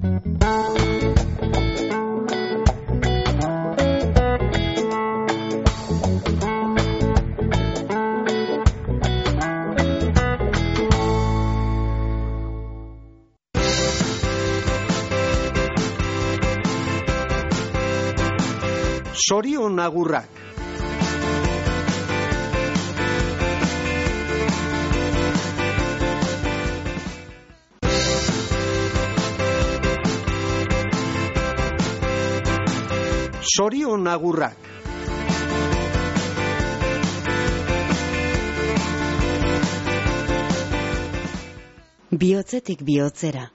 Zorion agurrak. Zorion agurrak. Bihotzetik bihotzera.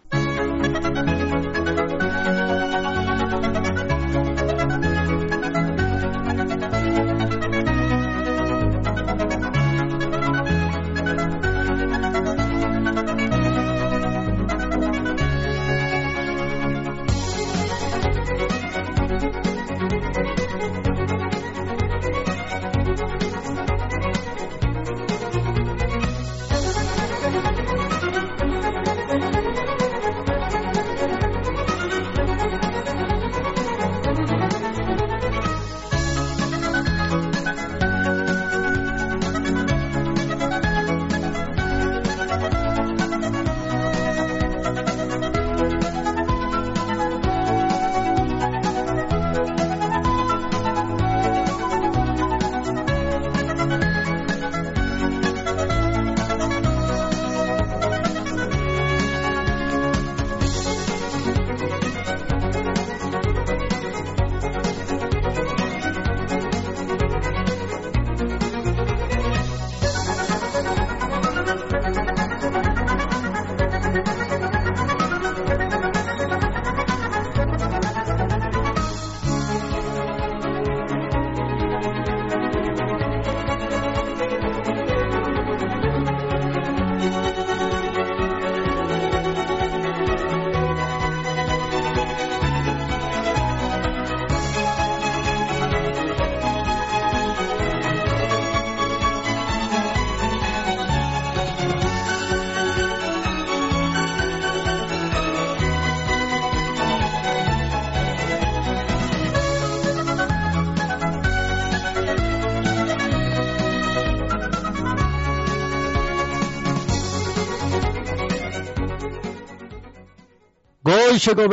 Goizeko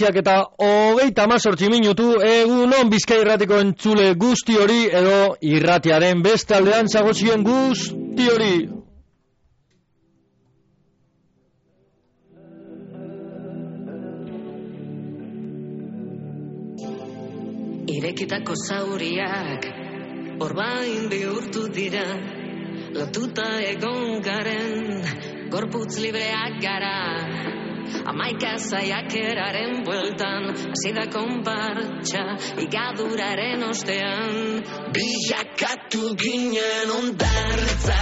9:28 minutu, egunon Bizkai Irratiko entzule guzti hori edo irratiaren beste aldean zagozien guzti hori. Irekitako zauriak orbain bihurtu dira, lotuta egon garen gorputz libreak gara. Amaika zaiakeraren bueltan, azida konpartxa, igaduraren ostean. Bilakatu ginen ondartza,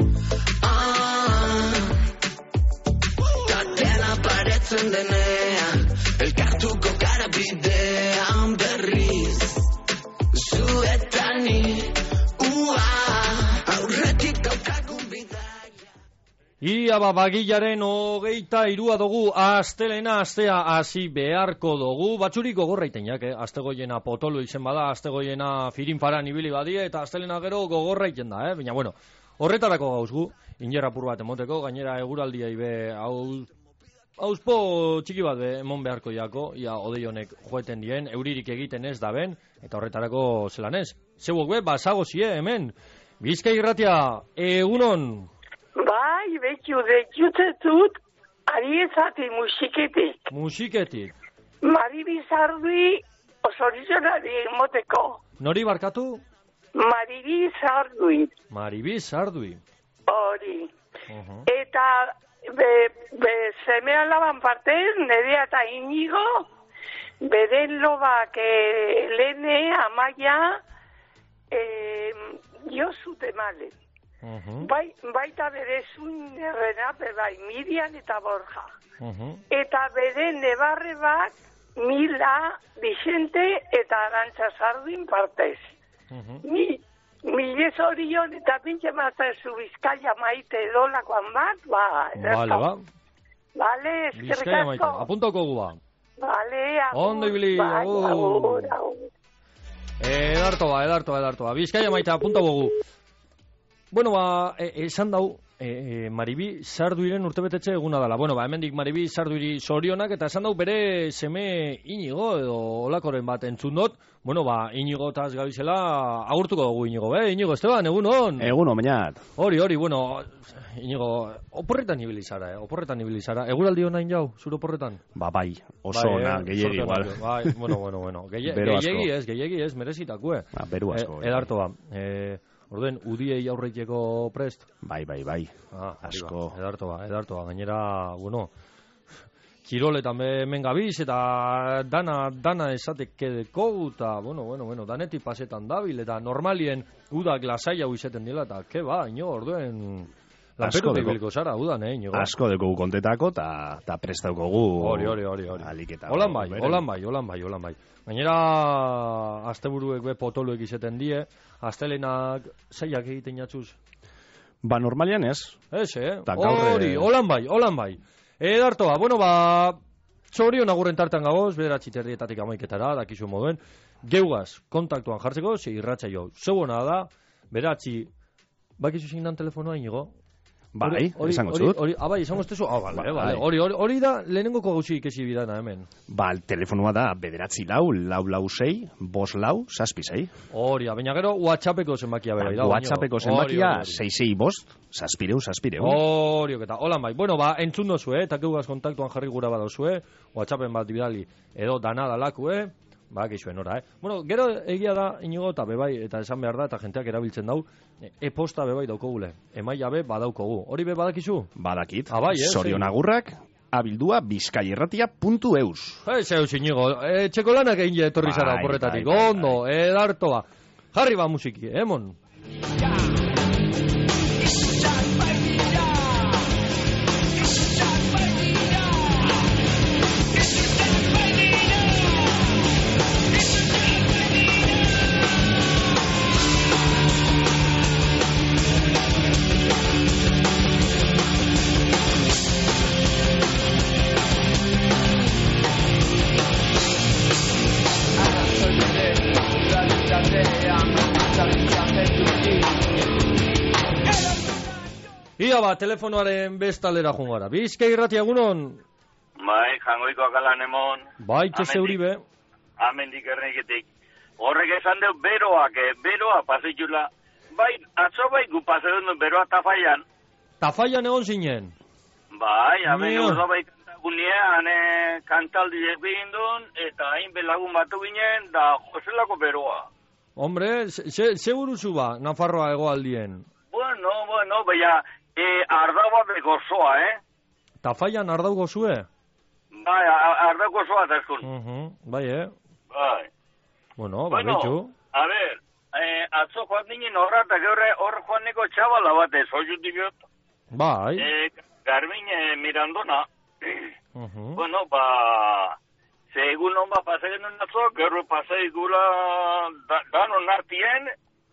Tatena paretzen denean, elkartuko gara bidean berriz. Zuetani, aurretik daukagun bidea. Ia bagilaren 23 dugu, astelena astea hasi beharko dugu, batzuri gogorraiteinak, astegoiena potolo izen bada, astegoiena firinfaran ibili badie, eta astelena gero gogorraiten da, baina bueno, horretarako gauzgu, inerrapur bat emoteko, gainera eguraldia ibe hauzpo txiki bat emon beharko jako, ia odei honek joeten dien, euririk egiten ez da ben, eta horretarako zelan ez. Zeuok be, basagozie hemen, Bizkai Irratia, egunon. Bai, behiutetut, ari ezati musiketik. Musiketik? Maribi Zardui osorizionari moteko. Nori barkatu? Maribi Zardui. Maribi Zardui. Hori. Eta seme alaban partez, Nerea eta Inigo, beden lobak Lene, Amaia, Josute Male. Baita bere zunerrena, bai, Mirian eta Borja. Eta bere nebarre bat, Mila, Vicente eta Arantxa Zarduin partez. Milez horion eta pintxe mazazu Bizkaia maite dolakoan bat, ba. Vale, ba. Vale, eskerrik asko. Apuntoko guba. Bale, agur. Ondo ibili, Bai, agur. agur. Edartoa. Bizkaia maita, apunta bogu. Bueno, esan dau, Maribi Sarduiren urtebetetxe eguna dela. Bueno, hemendik Maribi Sarduiri sorionak, eta esan dau bere seme Inigo, edo olakoren bat entzun dut. Bueno, Inigo taz gabizela, agurtuko dugu Inigo, Inigo, Esteban, egunon? Egunon, bainat. Hori, bueno, Inigo, oporretan ibili zara, Eguraldi honain jau, zure oporretan? Bai, oso ona, gehiegi igual. Bai, bueno, gehiegi ez, merezitakue. Beru asko. Edartoa, orduen, udiei aurreiteko prest? Bai. Asko. Edartoa, gainera, bueno, kiroletan hemen gabiz, eta dana esatekedeko, eta, bueno, danetik pasetan dabil, eta normalien udak lasai hau izeten dela, eta, orduen... Lanperu biliko zara, udan, Inigo? Asko dugu kontetako, eta prestaukogu... Hori. Aliketa. Holan bai. Gainera, asteburuek be potoluek izeten die, astelenak zeiak egiten jatzuz? Normalian ez. Ez, holan bai. Edartoa, bueno, txorion agurren tartan gagoz, bederatzi terdietatik amaiketara, dakizu moduen, geugaz, kontaktuan jartzeko, irratxa jo. Zeubona da, bederatzi, bakizu signan telefonoa, Inigo? Bai, esango txut. Bai, esango estezu? Bale. Hori da, lehenengoko gauzi ikesi bidana hemen. Telefonua da, bederatzi lau 6, 5 Hori, baina gero, WhatsAppeko zenbakia bera. WhatsAppeko zenbakia, 665, saspireu. Hori, eta, holan bai. Bueno, entzun dozu, eta keugaz kontaktuan jarri gura badozue, WhatsAppen bat bidali, edo dana dalakue, gizuen ora, Bueno, gero egia da, Inigo, eta bebai, eta esan behar da, eta jenteak erabiltzen dau, e-posta bebai daukogule, emaila be badaukogu. Hori be badakizu? Badakit, sorionagurrak, abildua bizkaierratia.eus. Zeus, Inigo, txeko lanak egin etorri zara oporretatik, ondo, edartoa. Jarri musiki, emon. Ia telefonoaren bestalera jungara. Bizkai irratia egunon? Bai, jangoiko akalan emon. Bai, txese huri be. Amendik erreiketik. Horrek esan deu beroa pasitxula. Bai, atzo gu pasetun beroa Tafaian. Tafaian egon zinen? Bai, urzo bai kantagunean, kantaldi egin eta hain belagun batu ginen, da joselako beroa. Hombre, ze buruzu Nafarroa egoaldien? Bueno, baina... ardau bat gozoa, Tafaian ardau gozue? Bai, ardau gozoa eta eskun. Bai, Bai. Bueno, bitxu. A ver, atzo joan dinen horra, eta hor joan neko txabala bat ez, hoiutik jot. Bai. Garmin Mirandona. Bueno, segun hon pasagen duen atzo, gero pasai gula danon artien,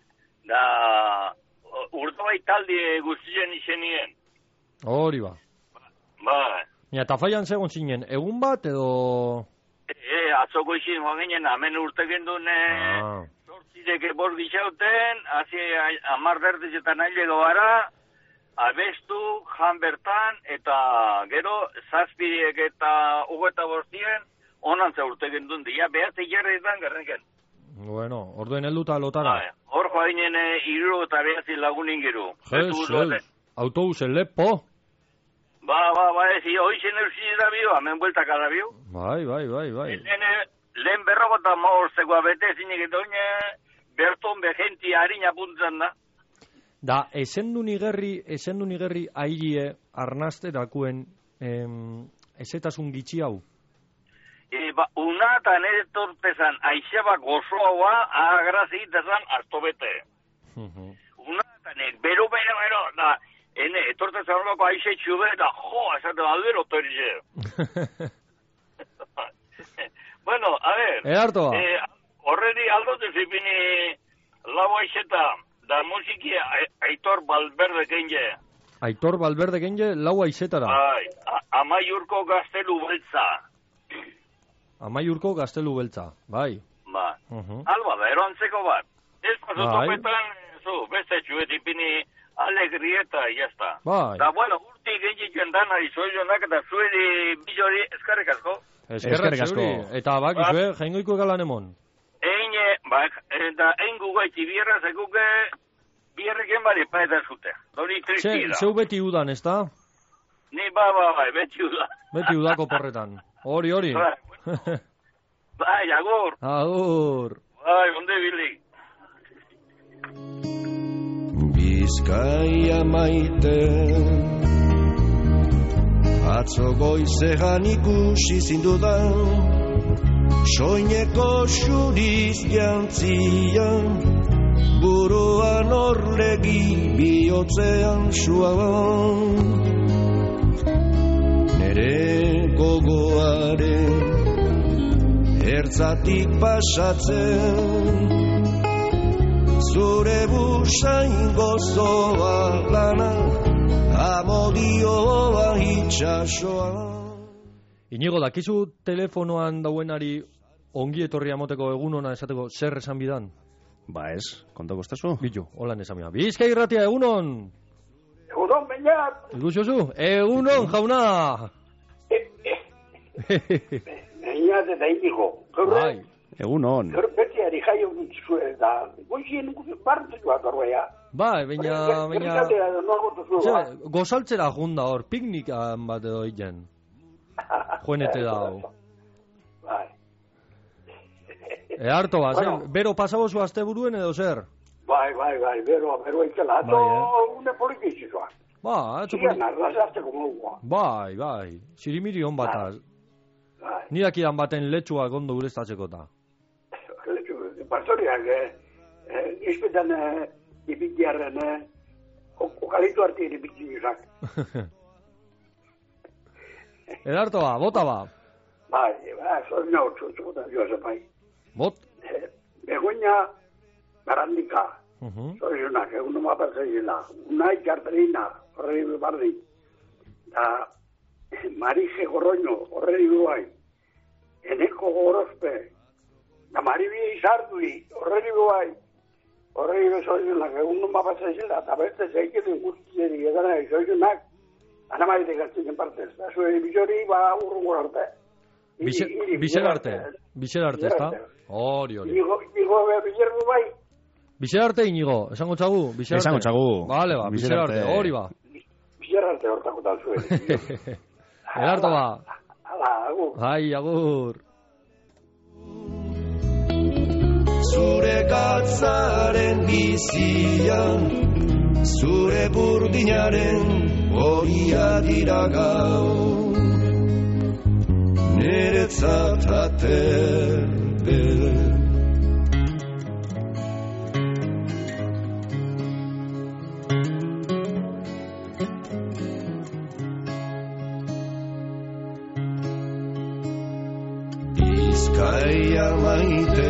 da... urte bai talde guztien izenien. Hori ba. Bai. Mira, Tafaian segon zinen, egun bat edo... Atzoko izin joan ginen, amen urte gendun, sortzideke bor gixauten, hazi amar dertizetan ailego gara, abestu, jan bertan, eta gero, zazpidek eta ugeta bortien, onantza urte gendun, dia behatze jarretan garreken. Bueno, orduen helduta lotara. Hor joa ginen iru eta behatzi lagunin gero. Autobusen lepo. Ba, hoizen eusin da bio, hemen bueltak da bio. Bai. Lehen berroko eta maorzeko abete zinek eta oine, berton behenti harina puntzen da. Da, esendu nigerri ailie arnasterakuen ezetasun gitxi hau? Una eta nire tortezan aixeba gozoa agrazi itazan astobete. Una eta nire, bero, da, etortezan horako aixe txube, da, esate badero torize. Bueno, a ver. Edartoa. Horredi aldote zipini labo aixeta, da musiki Aitor Valverde kenje. Aitor Valverde kenje, lau aixetara. Amaiurko gaztelu beltza. Amaiurko gaztelu beltza, bai. Ba, alba da, eroantzeko bat. Ez pasotopetan, beste txuetipini alegrieta, jazta. Bai. Da, bueno, urti gehiaguen dana izoionak eta zueri bilori eskarrik asko. Eskerrik asko. Eta bakizue, jaingoiko egalan emon. Eta egin gugaiti bierra, zekuke bierreken bari paeta zute. Dori tristira. Zeu beti udan, ez da? Ni bai, beti udan. Beti udako porretan. Hori. Bai, agur. Agur. Bai, onde bilik. Bizkaia maite atzo goizean ikusi zindudan soineko xuriz jantzian buruan orlegi bihotzean suaban nere gogoaren ertzatik pasatzen zure busain gozoa lana amodioa itxasoa. Inigo, dakizu telefonoan dauenari ongi etorria moteko egun ona esateko zer esan bidan? Ba ez, kontako estazu? Bitu, holan esan bidan. Bizkai irratia, egunon! Egunon, Beñat! Ikusiozu, egunon, jauna! Beñat eta Inigo. Bai. Egunon. Gaur betiari jaio zuen da. Goizien bartu joa gaurrea. Bai, baina... Gozaltzera junda hor, piknikan bat edo egin. Joenete da hau. Bai. Harto bat, bero pasabozu azte buruen edo zer? Bai, bero ikela. Ato une politizioa. Ba, Zian arrazazteko mogua. Bai, sirimiri hon bataz. Nidakidan baten letxuak ondo ureztatzeko ta. Pastoriak, izpetan ipitiarren, okalitu artien ipitiusak. Edarto ba, bota ba. Bai, zoi nautzu, zugutan joa bai. Bot? Begoña garandika. Zoi zunak, egun noma perseguila. Unai kartelina, horrei barri. Da, Marije Gorroño, horrei guai. Eneko Gorospe. Da Maribia Izardui, horrei guai. Horrei zoi zunak, egun noma perseguila. Eta beste zeiketu guztieri edana, zoi zunak. Ana maite gartzen partez. Da zuen bizori, urrungo arte. Bizer arte, ez da? Hori. Inigo, bizergu bai. Bizer arte, Inigo, esango txagu? Esango txagu. Vale, ba, bizer arte, hori ba. Bizer arte hortako tal zuen. Edarto ba. Hala, agur. Ai, agur. Zure gatzaren bizian, zure burdinaren horia dira gau, niretzat aterbe. Bizkaia maite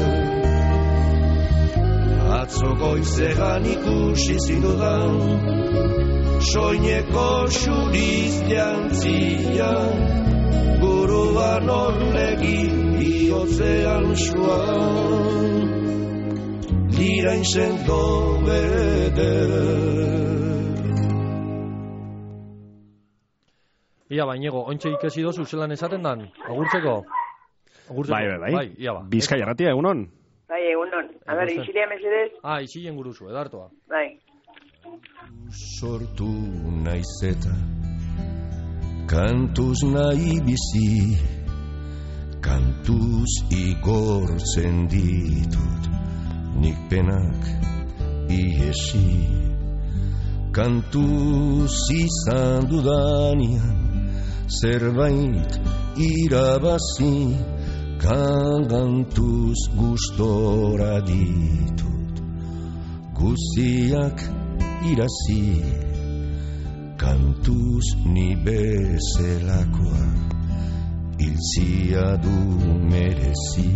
atzo goizean ikusi zindudan soineko xuriz jantzia buruan orlegi bihotzean suan lirain sendo bede. Ia bainiego, ointxe ikesi dozu zelan esaten dan, agurtzeko? Bai. Ia ba. Bizkai irratia, egunon? Bai, egunon. A ber, isilia mesedez? Isilien guruzu, edartoa. Bai. Sortu naizeta kantuz nahi bizi, kantuz igortzen ditut nik penak iesi, kantuz izan dudanian zerbait irabazi, kantuz gustora ditut guziak irazi, kantuz ni bezelakoa hiltzia du merezi.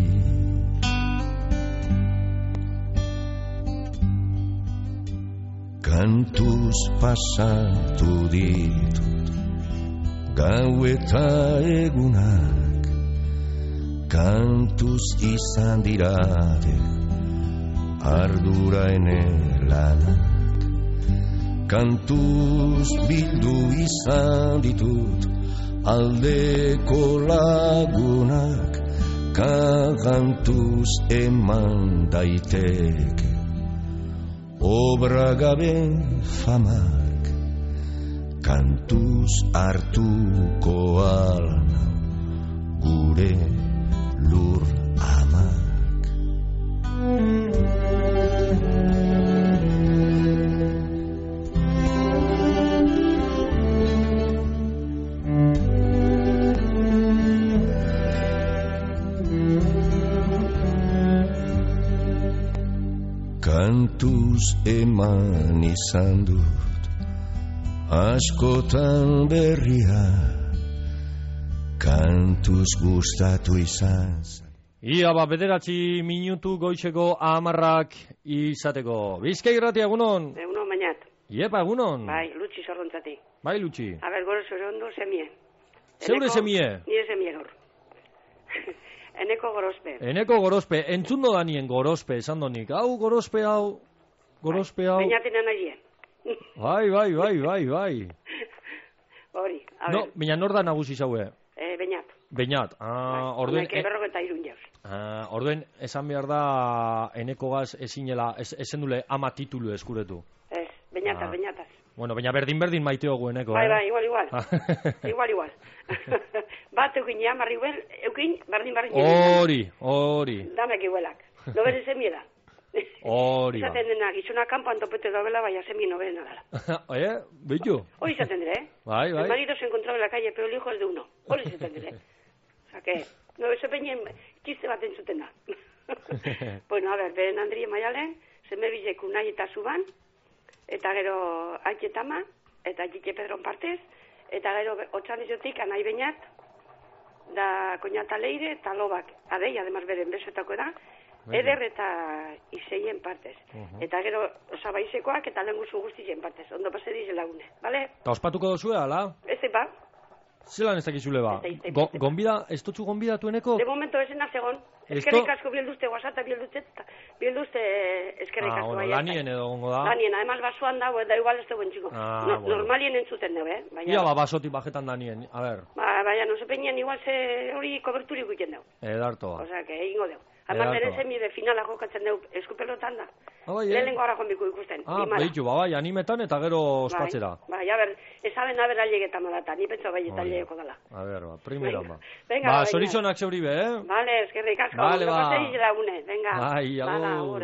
Kantuz pasatu ditut gau eta egunak, kantuz izan dirate ardura ene lanak, kantuz bildu izan ditut aldeko lagunak, kantuz eman daiteke obra gabe famak, kantuz hartuko alna gure lur amak. Kantuz eman izan dut askotan berria, kantuz gustatu izan. Ia bederatzi minutu goizeko 10 izateko. Bizkai irratia, egunon? Egunon, bainat. Iepa, egunon? Bai, Lutxi Zorrontzati. Bai, Lutxi. A ber, goro zure ondo semie. Zeure semie? Nire semie gaur. Eneko gorospe. Eneko gorospe. Entzundo da nien gorospe, esan donik. Hau, gorospe hau. Gorospe hau. Bainatinen nagien. Bai. Hori, a No, ber. baina nor da nagusi zaue? Bainat. Beñat. Orduen... Honek berrogeta irun jauz. Orduen, esan behar da eneko gaz ezinela, ezen dule ama titulu eskuretu. Ez, bainataz. Bueno, baina berdin maiteo gueneko, Bai, igual. Igual. Bat eukin ja, marri guen, eukin, berdin. Hori. Damek iguelak. Nobere semie da. Hori. Izaten dena, gizuna kanpoan topete dobela, baina semie nobena dara. Beitu? Hori izaten dira, Bai. El marido se encontraba en la calle, pero el hijo es de uno. Hori izaten dira, O sea que, no, eso peñen, txiste bat entzuten da. Bueno, a ver, beren Andrie Maialen, zeme bileku nahi eta zuban, eta gero Aitetama, eta Aitite Pedron partez, eta gero otxan izotik anai Beñat, da Koñata Leire, eta Lobak, adei, además beren besoetako da, Eder eta Iseien partez. Eta gero Osabaizekoak eta lenguzu guztien partez. Ondo pase dize lagune, bale? Eta ospatuko dozue, ala? Ez ba. Zelan ez dakizule ba? Gonbida, ez dutzu gonbidatu eneko? De momento esena segon. Eskerrik asko bilduzte WhatsApp, bilduzte eskerrik asko. Bueno, lanien edo gongo da. Lanien, además basuan dago, da igual ez dugu entxiko. Normalien entzuten dugu, Ia ba, basotik bajetan danien, a ver. Baina, no se peñen, igual se hori koberturi guiten dugu. Edarto ba. O sea, que egingo dugu. Además, bere semi de finala jokatzen dugu eskupelotan da. Lehenengo ara jombiko ikusten. Behitu, bai, animetan eta gero ospatzera. Bai, a ver, esaben aber ailegetan malata, ni pentsa bai eta ailegeko dala. A ver, primera, ba. Venga, sorizonak zeuribe, Vale, eskerrik asko. Vale, ba. Venga. Bai, agur.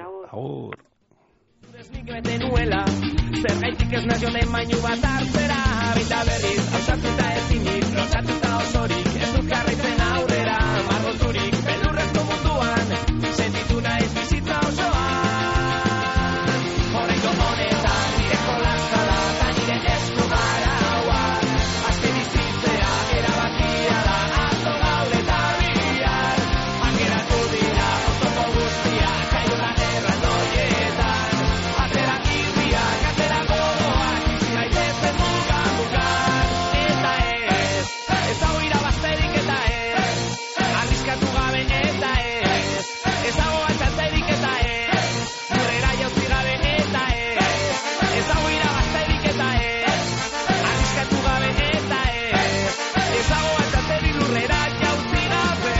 Nik bete nuela, zer gaitik ez nazionen mainu bat hartzera, baita berriz, hausatuta ezinik, lotatuta osorik, ez dut jarraitzen aurrera, margoturik, beldurrezko munduan, sentitu naiz bizitza osoan. Horrengo honetan, nire kolazala, eta nire esku garaua, azte bizitzea, erabakia da, atzo gaur eta bihar, angeratu dira, oztopo guztia, kaiuran erraldoietan, atera irriak, atera gogoak, izi gaitezen muga-mugan, eta ez dago irabazterik eta arriskatu gabe eta ez dago altzaterik eta lurrera jauzi gabe eta ez dago irabazterik eta arriskatu gabe eta ez dago altzaterik lurrera jauzi gabe.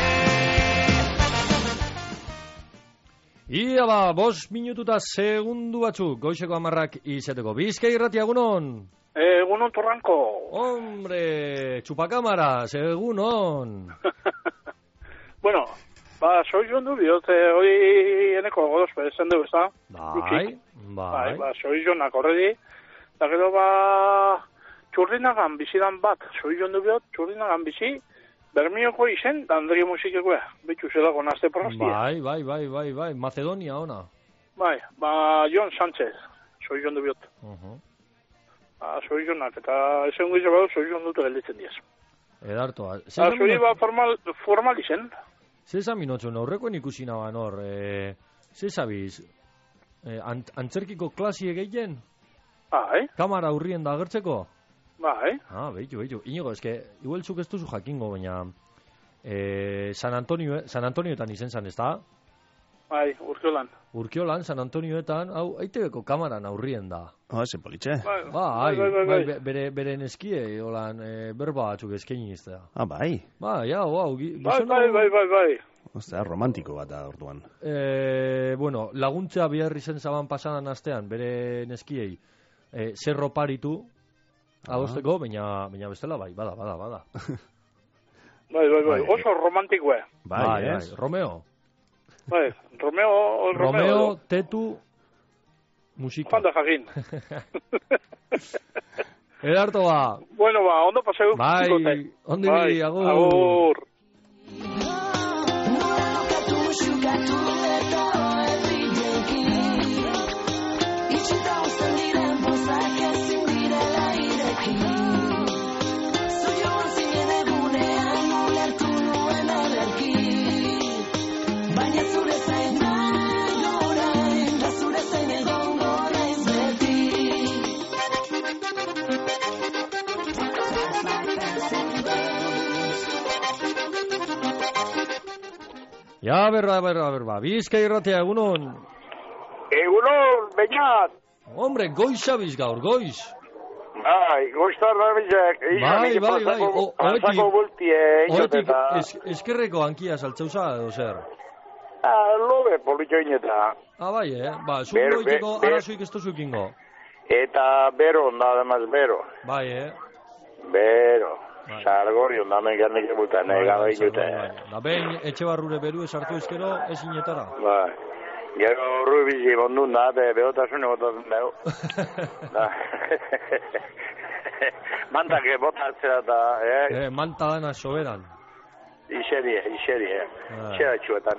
Ia ba, 5 minututa segundu batzuk, goizeko 10 izeteko. Bizkai irratia, egunon? Egunon Torranko. Hombre, chupacámaras, egunon. Bueno, soy jondu bihot, hori eneko godospe, esan dugu, ez da? Bai. Soy jonak horredi, eta gero txurdinagan bizidan bat, soy jondu bihot, txurdinagan bizi, Bermioko izen, Andria musikekoa, bitu zelako nazte prostia. Bai, Macedonia ona. Bai, Jon Sánchez, soy jondu bihot. Soy jonak, eta esen guiz badu, soy jondu gelditzen diaz. Edartoa. Zuri formal izen. Zesa minotxon, horrekoen ikusi naban hor, zesabiz, antzerkiko klasi egiten? Bai. Kamara hurrien da agertzeko? Bai. Behitu. Inigo, eske, igual zuk ez duzu jakingo, baina San Antonioetan izen zan, ez da? Bai, Urkiolan. Urkiolan, San Antonioetan, hau, ATVko kamaran aurrien da. Ze politxe. Bere neskie, holan, berba batzuk eskaini iztea. Bai. Bai, Bai. Ostea, romantiko bat da orduan. Bueno, laguntzea biharri zen zaban pasadan astean, bere neskiei, zerro paritu, adosteko, baina bestela, bai, bada. Bai, oso romantikoa. Bai, Romeo. Bai, Romeo, tetu, musika. Fanda jakin. Edarto ba. Bueno, ondo paseu. Bai, ondo ibili, agur. Ja, berba. Bizka irratea, egunon. Egunon, Beñat. Hombre, goiza biz gaur, goiz. Bai, goiztar da bizek. Bai. Alzako bultie, inoteta. Eskerreko hankia saltzauza, edo zer? Lobe, politxo ineta. Bai, Ba, zuen goiteko arazoik ez tozukingo. Eta bero, nada más bero. Bai, Bero. Sargori ondamen gernik ebutan, gada inute. Da behin etxe barrure beru esartu ezkero, ez inetara. Bai. Gero horru bizi bondun da, behotasun egotazen behu. Mantak botatzea da, Manta dana soberan. Ixerie. Txera txuetan.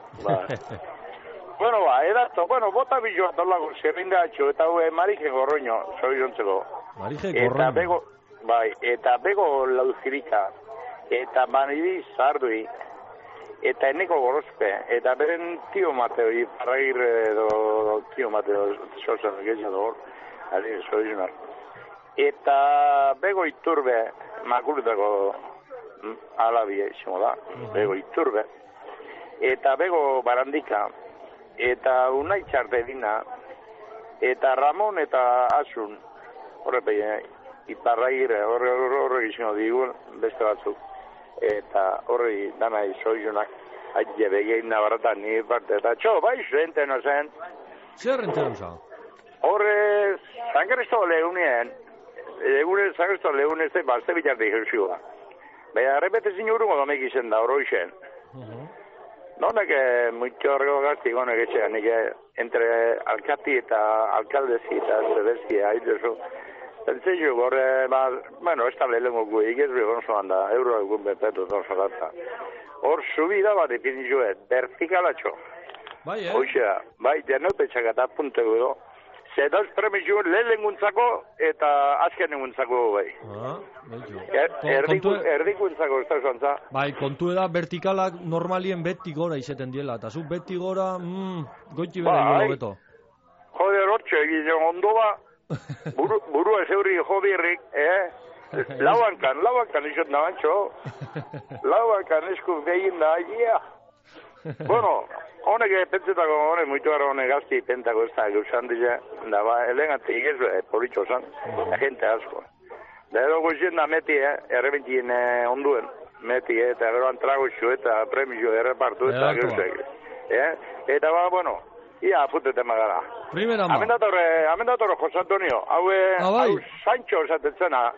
Bueno, bota biloa tolago, zerrinda atxo, eta Marije Gorroño, zorizontzeko. Marije Gorroño. Bai, eta bego lauzirika, eta manibi zardui, eta eneko gorospe, eta beren tio Mateo, parrair edo tio Mateo, zorzan egitza hor, zorizunar. Eta bego iturbe, makurutako alabia izango da, bego iturbe, eta bego barandika, eta unai txarte dina, eta Ramon eta Asun, horrepeia, iparraire, horre izango digun, beste batzuk. Eta horre dana izoizunak, aile begein nabarratan nire parte. Eta txo, bai, rente no zen. Zer rente duza? Horre, San Cristo lehunien, San Cristo lehunien ez bazte bitarte ikertzioa. Baina, repete zinurungo domek izen da, horro izen. Nonek, mucho horrego gazti gonek etxean, nik entre alkati eta alkaldezi eta zebezki, haidezu. Pentseiu gore, bueno, ez da lehenko gu, igezri gonzoan da, euro egun bepetu gonzolata. Hor, subida bat ipinizue, vertikalatxo. Bai, Oixea, bai, denopetxak eta puntegu do. Zedoz premizu lehenguntzako eta azkenenguntzako bai. Erdikuntzako ez da zuantza. Bai, kontu eda vertikalak normalien beti gora izeten diela, eta zu beti gora, goiti bera beto. Joder, hortxe, egiten ondo ba, burua zeuri jobirrik, lauankan izot nabantxo, lauankan esku begin da, Bueno, honek pentsetako, honek muitu gara honek gazti pentako ez da gauzan dira, da ba, elegante igezu, politxo zan, gente asko. Da edo goizien da meti, errebentien onduen, meti, eta gero antrago zu eta premio errepartu eta gauzek. Eta ba, bueno, ia aputete magara. Primera ma. Amendatorre Jose Antonio, hau Sancho esatetzena,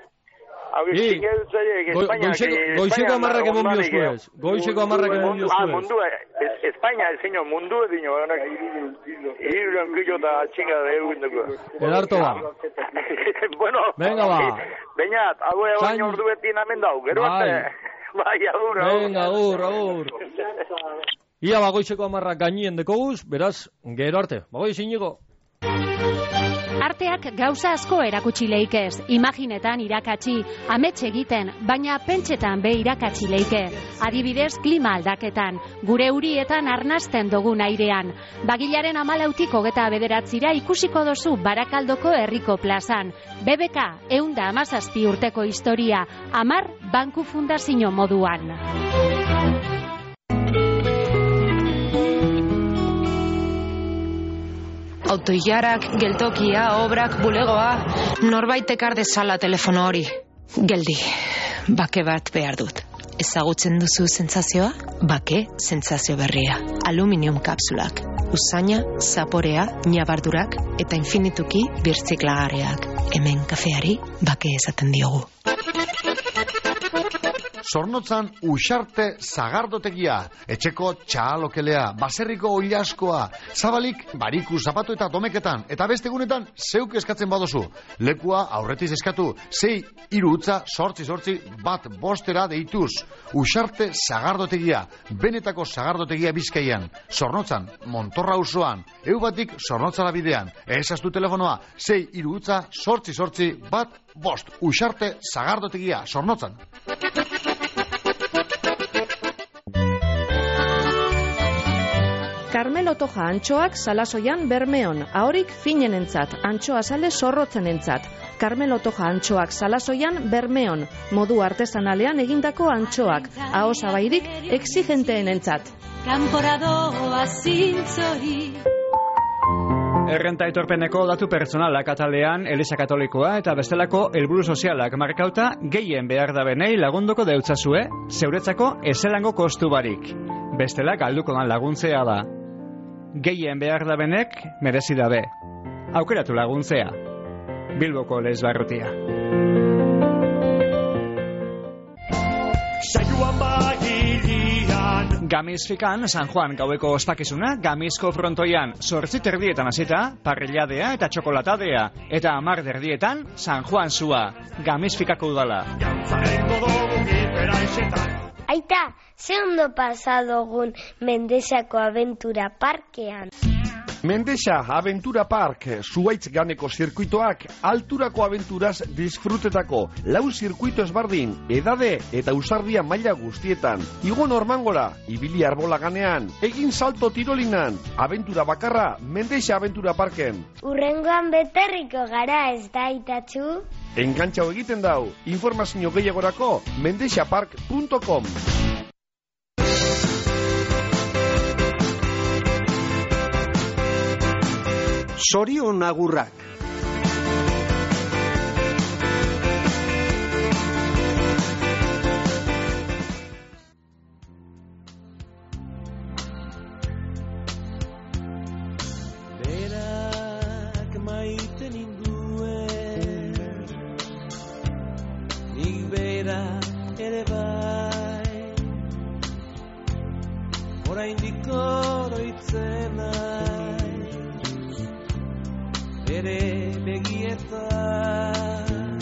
Goizeko amarrak emon biozkuez. Goizeko amarrak emon biozkuez. Mundua, Espainia, el señor, mundua dino, iruen gillo da txinga da egun dugu. Edarto ba. Bueno, venga ba. Beñat, hau baino ordu betin amendau, gero arte. Bai, agur. Venga, agur. Ia ba, goizeko amarrak gainien dekoguz, beraz, gero arte. Bagoiz inigo. Arteak gauza asko erakutsi leikez, imaginetan irakatsi, amets egiten, baina pentsetan be irakatsi leike. Adibidez, klima aldaketan, gure urietan arnasten dugun airean. Bagilaren 14 hogeita bederatzira ikusiko dozu Barakaldoko herriko plazan. BBK, 117 urteko historia, 10 banku fundazio moduan. autoilarak, geltokia, obrak, bulegoa, norbait ekar dezala telefono hori. Geldi, bake bat behar dut. Ezagutzen duzu sentsazioa? Bake sentsazio berria. Aluminium kapsulak. Usaina, zaporea, ñabardurak eta infinituki birziklagarriak. Hemen kafeari bake esaten diogu. Zornotzan Uxarte zagardotegia, etxeko txalokelea, baserriko oilaskoa, zabalik, bariku, zapatu eta domeketan, eta beste egunetan zeuk eskatzen badozu. Lekua aurretiz eskatu, 6-8-8-1 deituz. Uxarte zagardotegia, benetako zagardotegia Bizkaian, Zornotzan, Montorra auzoan, Eubatik Zornotzara bidean, ezaztu telefonoa, 6-8-8-1 Uxarte zagardotegia, Zornotzan. Carmelo Toja antxoak Salasoian Bermeon, ahorik finenentzat, antxoa sale zorrotzenentzat. Carmelo Toja antxoak Salasoian Bermeon, modu artesanalean egindako antxoak, aho zabairik exigenteenentzat. Kanporadoa zintzori. Errenta etorpeneko datu pertsonalak atalean Eliza Katolikoa eta bestelako helburu sozialak markauta gehien behar da benei lagunduko deutzazue, zeuretzako ezelango kostu barik. Bestela galduko dan laguntzea da. Gehien behar da benek merezi dabe. Aukeratu laguntzea. Bilboko Lez Barrutia. Gamizfikan, San Juan gaueko ospakizuna, Gamizko frontoian 8:30 hasita, parrilladea eta txokolatadea, eta 10:00 San Juan zua, Gamizfikako udala. Aita, ze ondo pasadogun Mendexako Aventura Parkean. Mendexa Aventura Park, zuaitz ganeko zirkuitoak, alturako aventuraz disfrutetako, lau zirkuito ezbardin, edade eta usardia maila guztietan. Igo Normangora, ibili arbola ganean, egin salto tirolinan, aventura bakarra, Mendexa Aventura Parken. Urrengoan beterriko gara ez da, Aitatxu? Engantxau egiten dau, informazio gehiagorako, mendexapark.com. Sorion agurrak. Berak maite ninduen, nik bera ere bai, oraindik oroitzen ere begietan.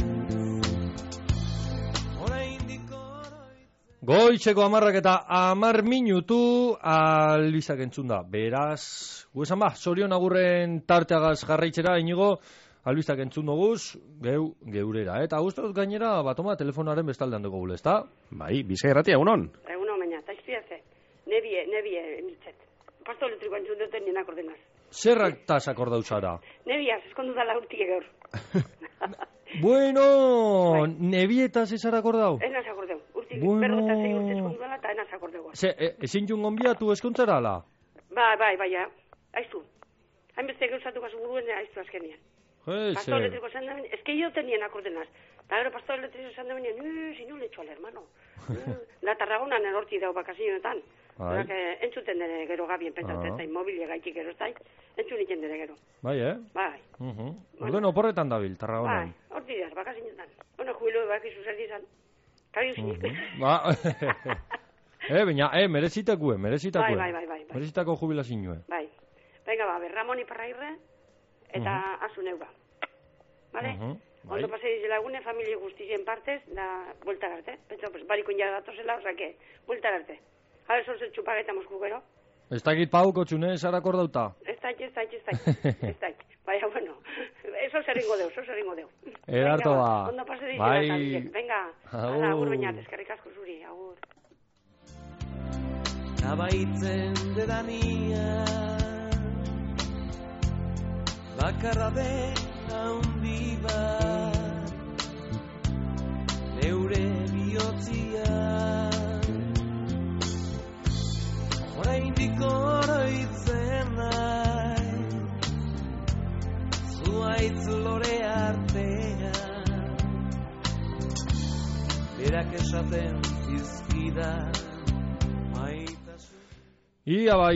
Goitzeko 10 eta 10 minutu albizak entzun da. Beraz, guesan ba, sorion agurren tarteagaz jarraitzera, Inigo, albizak entzun doguz, geurera. Eta guztot gainera, batoma, telefonaren bestaldean dugu gule, ezta? Bai, Bizkai Irratia, egunon? Egunon, baina, eta izpiaze, nebie, emitzet. Pasto elektriko entzun duten nienak ordengaz. Zerrak tasakor dauzara? Nebiaz, eskondu dala urtik gaur. Bueno, nebietaz esarakor dau? Ez nasakor dau. Urtik berrota zei urte eskondu dala eta ez nasakor dau. Ezin jungon biatu eskontzara ala? Bai, aiztu. Hainbeste gauzatu gazu buruen aiztu azkenien. Pasto elektriko esan da benien, ezke jo tenien akordenaz. Eta gero pasto elektriko esan da benien, zinu letxo al hermano. Da Tarragonan erorti dau bakazionetan. Entzuten dere gero gabien pentsatu ez da, inmobilia gaitik gero ez da, entzun iten dere gero. Bai, Bai. Orduen oporretan dabil, Tarragonan. Bai, horti daz, bakazinetan. Bueno, jubilo bakizu zer dizan. Kari zinik. Baina, merezitakue. Bai. Merezitako jubilazioa. Bai. Venga, Ramon Iparrairre eta azu neuga. Vale? Ondo pasei lagune, familia guztien partez, da, buelta garte. Pentsa, barikon ja datozela, osake, buelta garte. A ver, sortzen txupageta mosku gero. Ez dakit pauko txune, zarakor dauta. Ez dakit. Baina, bueno, eso zerringo deu. Erarto ba. Ondo pasei también. Venga, agur bainat, eskerrik asko zuri, agur. Abaitzen dedania bakarra den handi bat neure bihotzian oraindik oroitzen nahi vida. Ia ba,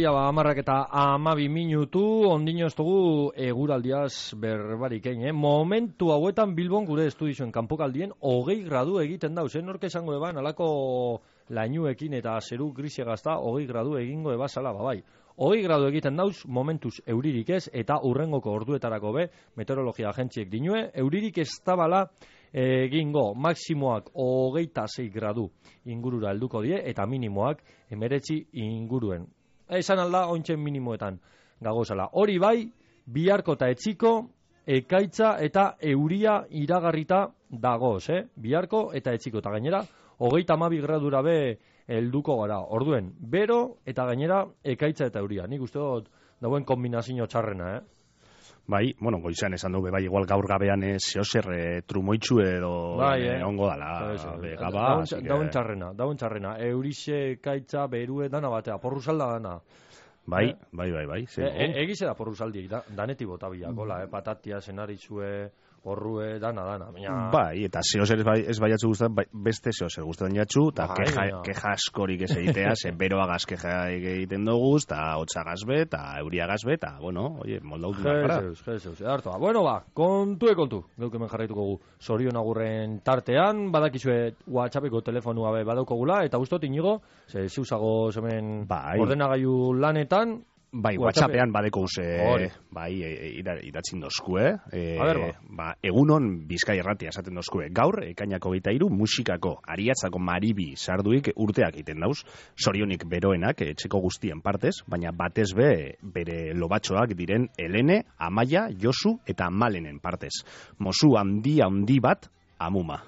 12 minutu, ondino ez dugu eguraldiaz berbarik egin, Momentu hauetan Bilbon gure estudizioen kanpokaldien 20 gradu egiten dauz, Norke esango eban, alako lainuekin eta zeru grisegazta 20 gradu egingo ebazala, bai. 20 gradu egiten dauz, momentuz euririk ez, eta urrengoko orduetarako be, meteorologia agentziek dinue, euririk ez tabala egingo, maksimoak 26 gradu ingurura helduko die, eta minimoak 19 inguruen. Esan alda, ointzen minimoetan gagozala. Hori bai, biharko eta etziko, ekaitza eta euria iragarrita dagoz, Biharko eta etziko, eta gainera, 32 gradura be helduko gara. Orduen, bero eta gainera, ekaitza eta euria. Nik uste dut, dauen kombinazio txarrena, Bai, bueno, goizan esan dugu, bai, igual gaur gabean zehozer trumoitzu edo ongo dala, gaba. Dauen txarrena, eurixe, kaitza, berue, dana batea, porruzalda dana. Bai. Egize da porruzaldi, daneti botabiak, patatia, senarizue, horrue, dana. Bai, eta zehozer ez baiatzu guztan, beste zehozer guztan jatzu, eta keja askorik ez egitea, beroagaz keja egiten dugu, eta hotzagaz be, eta euriagaz be, eta, bueno, moldau dira. Jesus, bueno, kontu, gauke hemen jarraituko gu, Sorion Agurren tartean, badakizue WhatsAppeko telefonua be badaukogula, eta ustot inigo, zeuzago hemen ordenagailu lanetan, Bai, WhatsAppean badeko idatzin dozkue. Egunon Bizkai Irratia esaten dozkue. Gaur, ekainako 23, musikako Ariatzako Maribi sarduik urteak egiten dauz. Sorionik beroenak, etxeko guztien partez, baina batez bere lobatxoak diren Helene, Amaia, Josu eta Malenen partez. Mozu handi bat, amuma.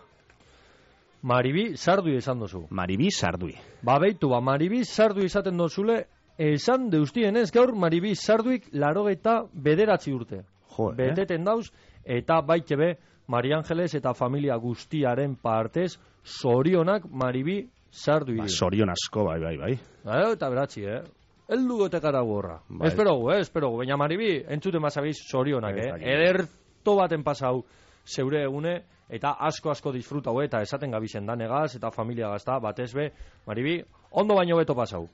Maribi sardui esan dozu. Maribi sardui. Beitu, Maribi sardui esaten dozule, esan deustienez gaur Maribi sarduik 89 urte. Beteten dauz, eta baitebe Mari Angeles eta familia guztiaren partez sorionak Maribi sardui. Sorion asko, bai. Eta beratzi, Eldu gote gara gorra. Espero gu, baina Maribi entzuten basabiz sorionak, Ederto baten pasau zeure egune, eta asko disfrutau, eta esaten gabizen danegaz, eta familia gazta, batez be, Maribi, ondo baino beto pasau.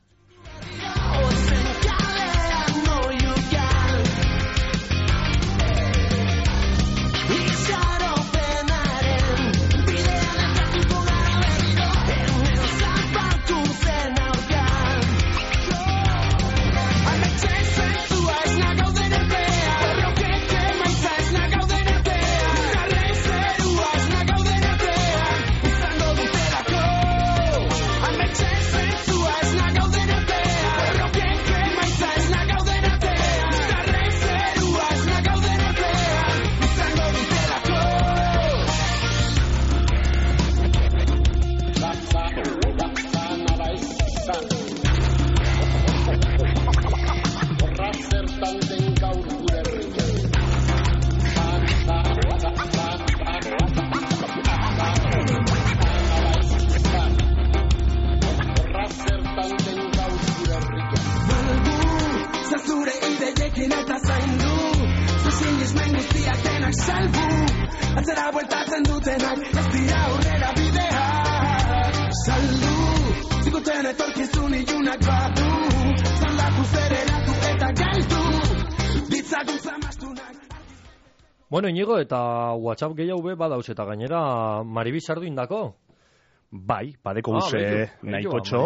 Bueno, Inigo, eta WhatsApp gehiago be badauz eta gainera Maribi sardu indako? Bai, badeko nahikotxo.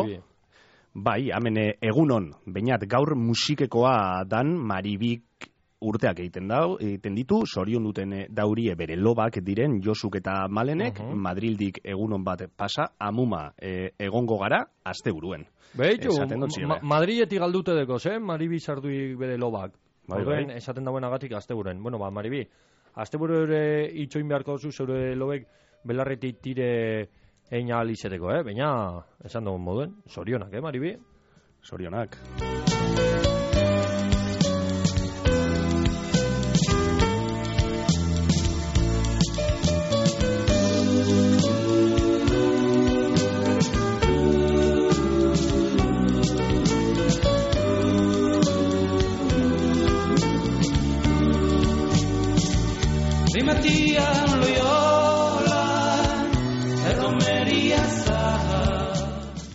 Bai, hemen egunon, bainat gaur musikekoa dan Maribik urteak egiten ditu, sorion duten daurie bere lobak diren Josuk eta Malenek, Madrildik egunon bat pasa, amuma egongo gara, asteburuen. Behitu, Madriletik galdute dekoz, Maribi sarduik bere lobak. Bai. Esaten dauen agatik asteburen. Bueno, Maribi, asteburu ere itxoin beharko zu, zeure lobek belarretik tire egin ahal izeteko, baina esan dugun moduen, sorionak, Maribi? Sorionak. Rimatia Loyola, erromeria zaha.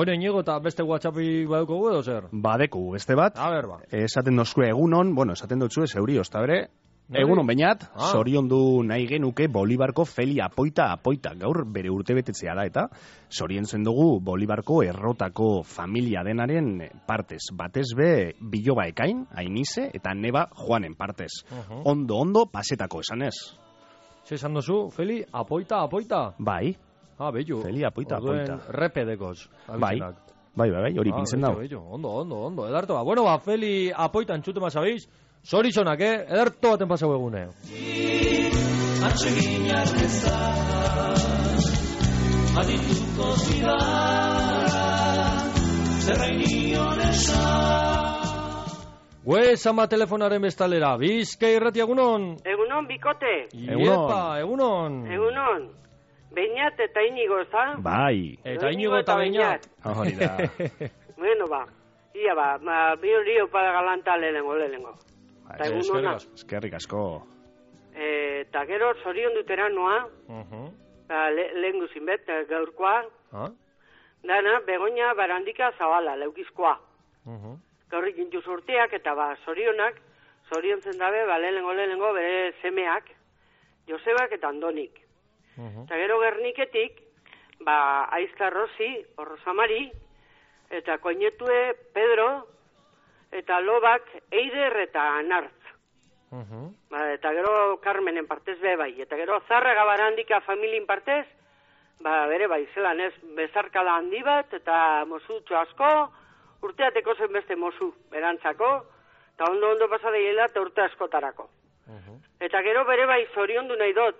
Bueno, Inigo, eta beste WhatsAppi baduko edo zer? Badeku, beste bat. A ber, ba. Esaten dozkue egunon, bueno, esaten dutzu zeuri, ozta bere. Egunon bainat, zoriondu nahi genuke Bolibarko Feli apoita. Gaur bere urtebetetzea da eta zoriontzen dugu Bolibarko errotako familia denaren partez. Batez be Biloba Ekain, Ainize eta Neba Juanen partez. Ondo, pasetako esanez. Ze esan dozu, Feli apoita? Bai. Bello. Feli apoita. Repedekoz. Bai, hori pintzen dago. Ondo, edarto ba. Bueno, ba, Feli apoita entzute mazabiz. Zorizonak, ederto baten pasau egune. Atseginak ezak adituko zidara zerrainion esan. Zama telefonaren bestalera, Bizkai Irratia egunon? Egunon, bikote. Egunon. Beñat eta Inigo, za? Bai. Eta Inigo eta Beñat. Hori da. Bueno, ba. Ia ba, bio para galanta lehenengo. Eskerrik asko. Eta gero zorion dutera noa, lehen guzin bet, gaurkoa, dana, Begoña Barandika Zabala, leukizkoa. Gaurrik intuz urteak, eta ba, zorionak, zorion zen dabe, ba, lehenengo, bere semeak, Josebak eta Andonik. Eta gero Gerniketik, ba, Aizka Rosi, Rosamari, eta koinetue Pedro, eta Lobak Eider eta Anartz. Eta gero Carmenen partez bai. Eta gero Zarraga Barandika familien partez, bere bai, zelan ez, bezarkada handi bat, eta mozutxo asko, urteateko zen beste mozu berantzako, eta ondo pasadeiela eta urte askotarako. Eta gero bere bai zoriondu nahi dut,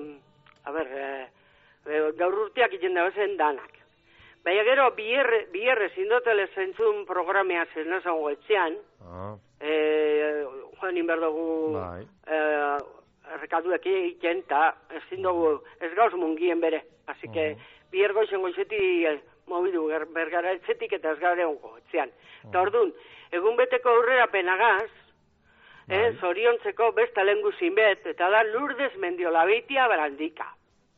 gaur urteak iten da bezen danak. Baina gero, bierre zindotele zentzun programea zenazango etxean, joan inberdogu errekaduek egiten, eta ez gauz mungien bere. Así que, bier goizen goizeti mobidu bergara etxetik eta ez gaur egongo etxean. Eta orduan, egun beteko aurrera penagaz, zoriontzeko besta lengu zinbet, eta da Lourdes Mendiolabeitia Barandika.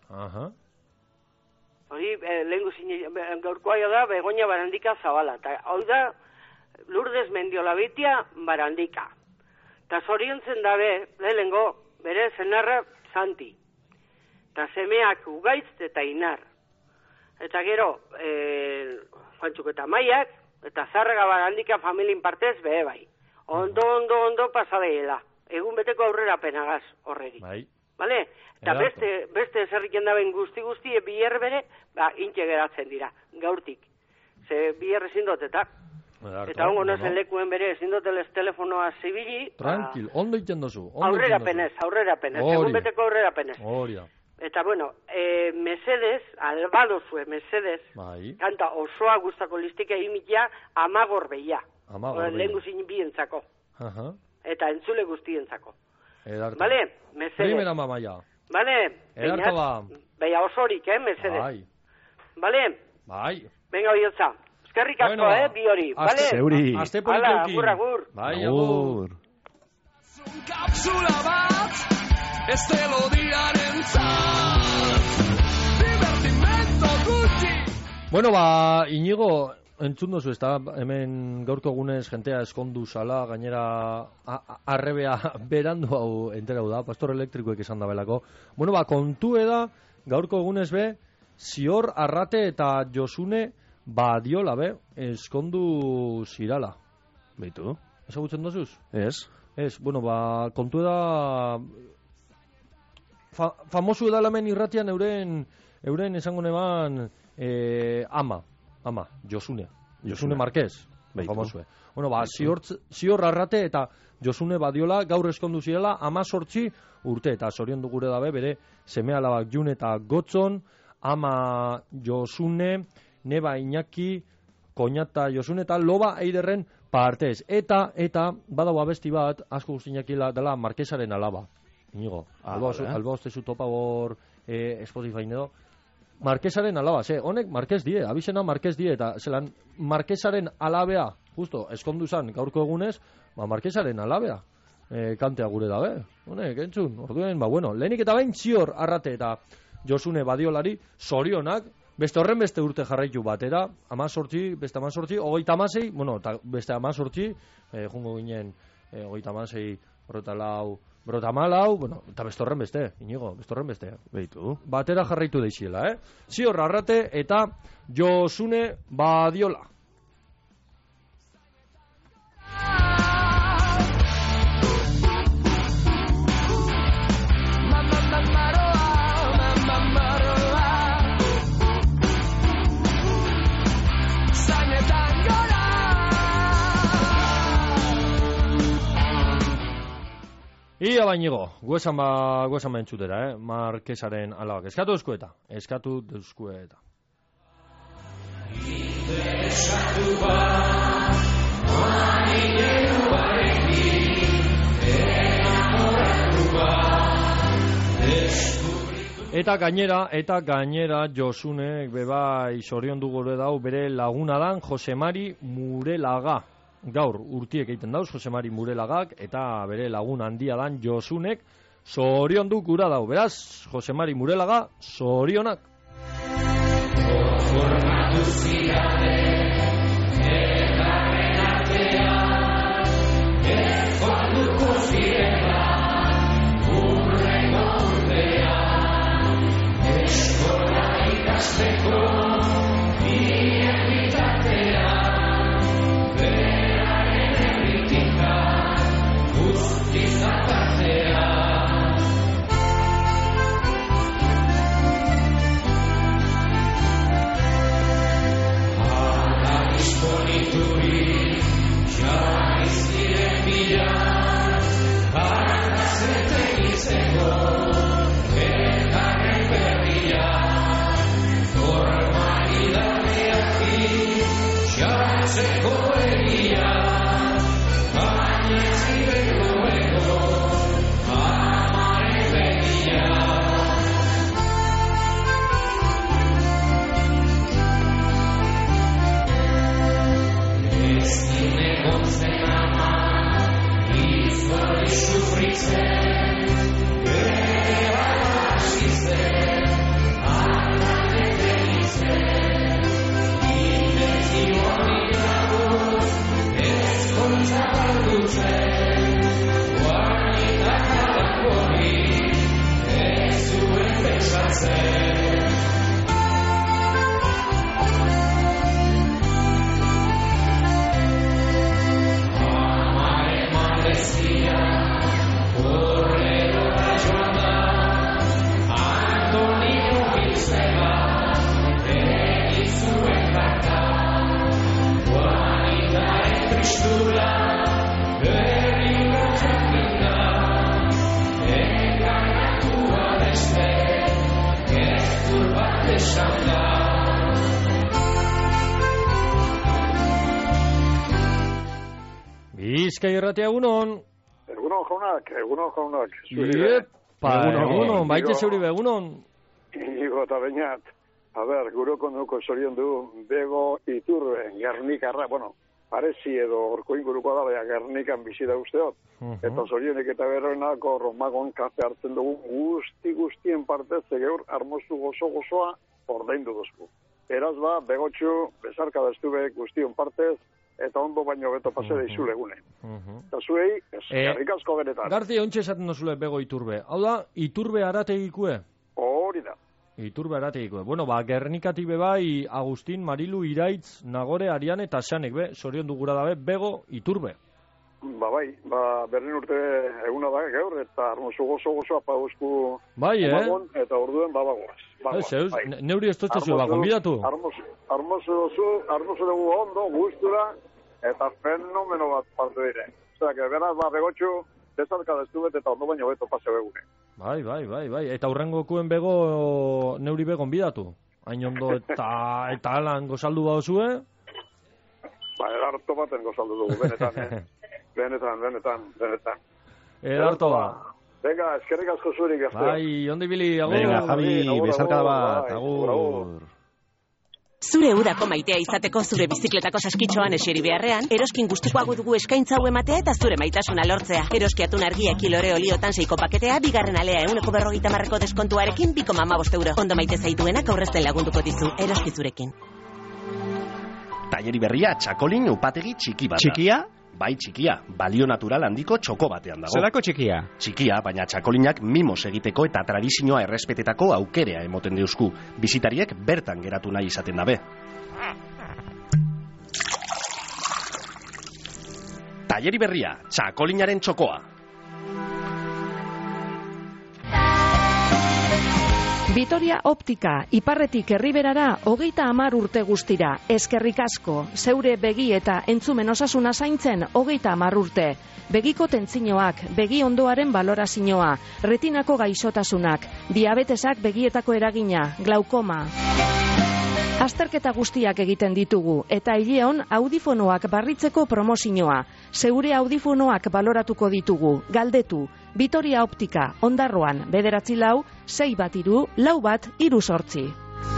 Hori, lehengu gaurkoa da, Begoña Barandika Zabala. Eta hori da, Lourdes Mendiolabeitia Barandika. Eta zoriontzen dabe, lehengo, bere zenarra Santi. Eta semeak Ugaitz eta Inar. Eta gero, Juantxuk eta Maiak, eta Zarraga Barandika familien partez, bai. Ondo pasadeela. Egun beteko aurrera penagaz horreri. Bale? Eta beste zerriken daben guzti bier bere, intxe geratzen dira, gaurtik. Ze bier ezin dut, eta hongo nozen lekuen bere ezin dut telefonoa zibili. Tranquil, ondo iten dozu. Aurrera penez, egun beteko aurrera penez. Eta bueno, Mesedes, albadozue, Mesedes, kanta osoa guztako listika imitia Amagor Beia. Lehen guzin bientzako. Eta entzule guztientzako. Bale, Mesedes. Primera mamaia. Bale, Edarto ba. Beia osorik, Mesedes. Bale? Bai. Venga, biotza. Eskerrik asko, bi hori. Bale? Zeuri. Aste politokin. Agur. Bai, agur. Kapsula bat, estelodiaren zat, divertimento gutxi. Bueno, Inigo, entzun dozu, ez da, hemen gaurko egunez jentea eskondu sala, gainera arrebea berandu hau enterau da, pastor elektrikoek esan da belako. Bueno, kontu da, gaurko egunez be, Zior Arrate eta Josune Badiola be, eskondu zirala. Beitu. Ezagutzen dozuz? Ez, bueno, kontu da famosu edalamen irratian euren esango neban ama, Josune Marquez, famosue. Bueno, Zior Arrate eta Josune Badiola gaur eskondu zirela 18 urte, eta zorion dugure dabe bere seme alabak June eta Gotzon, ama Josune, Neba Iñaki, Koñata Josune eta Loba Eiderren partez. Eta badago abesti bat, asko guztiñakila dela Marquesaren alaba. Inigo, alba ostezu topa hor Spotify edo. Marquesaren alaba, honek Marquez die, abizena Marquez die, eta zelan Marquesaren alabea, justo, eskondu zan gaurko egunez, Marquesaren alabea kantea gure dabe. Honek, entzun, orduen, bueno, lehenik eta bain Zior Arrate eta Josune Badiolari zorionak, Beste horren beste urte jarraitu batera, 18, beste 18, 36, bueno, eta beste 18, jungo ginen 36, 44, bueno, eta beste horren beste, Inigo, beste horren beste. Beitu. Batera jarraitu deixiela, Zior Arrate eta Josune Badiola. Ia bainigo, guesan entzutera, Markesaren alabak. Eskatu duzkueta. Eta gainera Josunek bebai zoriondu gure dau bere laguna dan Josemari Murelaga. Gaur urtiek egiten dauz Josemari Murelagak eta bere lagun handia dan Josunek zoriondu gura dau. Beraz, Josemari Murelaga zorionak. Bizkai Irratia egunon. Egunon jaunak. Egunon, baite zeuri egunon. Igo eta bainat, guroko nuko zorion du Bego Iturbe, Gernikarra, parezi edo orko inguruko da, Gernikan bizi da usteot. Eta zorionek eta berroenako Romagon kafe hartzen dugu guztien partez, geur armozu gozoa ordaindu duzku. Eraz Begotxu, bezarka daztube guztion partez, eta ondo baino beto pasera izule egune. Eta zuei, eskerrik asko benetan. Garti, ontsa esaten dozule Bego Iturbe. Hau da, Iturbe arategikue? Hori da. Iturbe arategikue. Gernikatik bebai, Agustin, Marilu, Iraitz, Nagore, Ariane eta Xanek, zorion dugura dabe, Bego Iturbe. Berrin urte eguna da gaur, eta armozu gozoa pauzku eta orduen bagoaz. Neuri ez totxezu gonbidatu? Armozu dugu ondo, gustura, eta fenomeno bat parte dire. Osea, beraz, Begotxu, bezarka deztubet eta ondo baino beto pase begune. Bai. Eta hurrengokuen Bego neuri gonbidatu? Hain ondo eta alan gozaldu bauzue? Edarto baten gozaldu dugu, benetan, Benetan. Edarto ba. Venga, eskerrik asko zurik. Bai, ondi bili, agur. Venga, Javi, bezarka bat, agur. Zure udako maitea izateko zure bizikletako saskitxoan eseri beharrean, Eroskin gustikoago dugu eskaintza hau ematea eta zure maitasuna lortzea. Eroski atun argia kilore oliotan 6 paketea, bigarren alea 150 deskontuarekin 2,15 euro. Ondo maite zaituenak aurrezten lagunduko dizu. Eroski zurekin. Taileri berria txakolin upategi txiki bat. Txikia? Bai, txikia, balio natural handiko txoko batean dago. Zelako txikia? Txikia, baina txakolinak mimos egiteko eta tradizioa errespetetako aukerea emoten deuzku. Bisitariek bertan geratu nahi izaten dabe. Taileri berria, txakolinaren txokoa. Vitoria Optika, iparretik herriberara 30 urte guztira. Eskerrik asko, zeure begi eta entzumen osasuna zaintzen 30 urte. Begiko tentzinoak, begi ondoaren balorazioa, retinako gaixotasunak, diabetesak begietako eragina, glaukoma. Azterketa guztiak egiten ditugu, eta hileon audifonoak barritzeko promozioa. Zeure audifonoak baloratuko ditugu, galdetu. Vitoria Optika, Ondarroan, 9 4 6 1 3 4 8.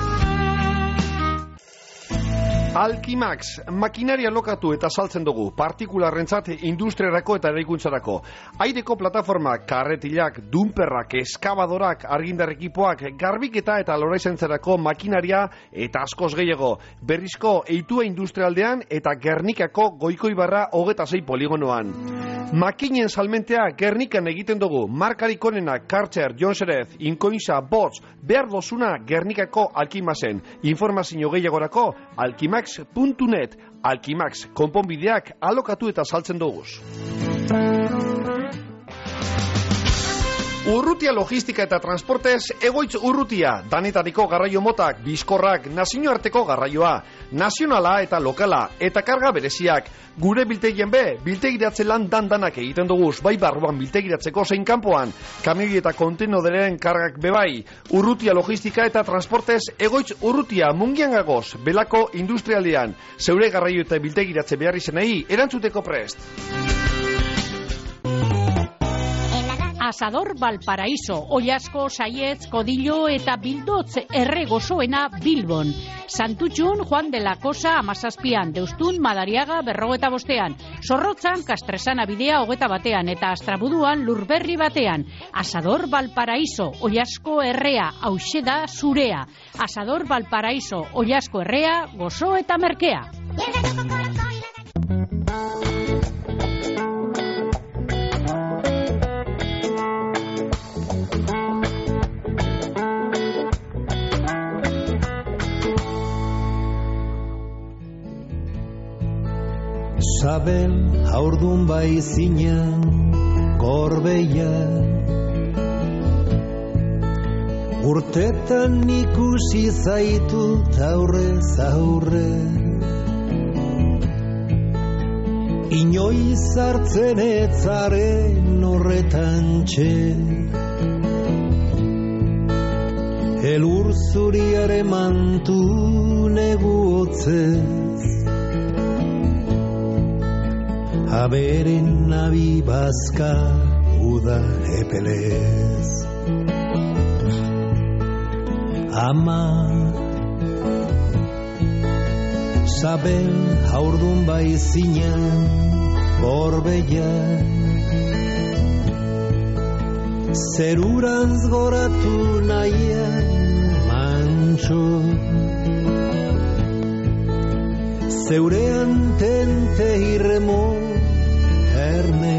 Alkimax, makinaria lokatu eta saltzen dugu, partikularrentzat industriarako eta eraikuntzarako. Aireko plataformak, karretilak, dumperrak, eskabadorak, argindar ekipoak, garbiketa eta loraizentzarako makinaria eta askoz gehiago. Berrizko eitua industrialdean eta Gernikako Goikoibarra 26 poligonoan. Makinen salmentea Gernikan egiten dugu, markarik onenak Karcher, Jonserez, Inkoinza, Bots, behar dozuna Gernikako Alkimaxen. Informazio gehiagorako alkimax.net, Alkimax, konponbideak alokatu eta saltzen duguz. Urrutia logistika eta transportez, Egoitz Urrutia, danetariko garraio motak, bizkorrak, nazioarteko garraioa, nazionala eta lokala, eta karga bereziak. Gure biltegien biltegiratze lan danak egiten duguz, bai barruan biltegiratzeko zein kanpoan, kamioi eta kontenoderen kargak bebai. Urrutia logistika eta transportez, Egoitz Urrutia, Mungian gagoz, Belako industrialdean, zeure garraio eta biltegiratze behar izenei, erantzuteko prest. Asador Valparaíso, Oiasko, Saietz, Kodillo eta Bildotz erregozoena Bilbon. Santutxun, Juan de la Cosa, Amazazpian, Deustun, Madariaga, 45, Zorrotzan, Kastresana bidea 21 eta Astrabuduan, Lurberri batean. Asador Valparaíso, Oiasko errea, hauxe da zurea. Asador Valparaíso, Oiasko errea, gozo eta merkea. Sabel haurdun bai zinan gorbeia, urtetan ikusi zaitut aurrez aurre, inoiz hartzen etzaren horretan txe, elur zuriare mantu negu hotzez, aberen nabi bazka uda epelez. Ama Sabel haurdun bai zinan gorbeia, zerurantz goratu nahian mantxo, zeurean tente irremo erne,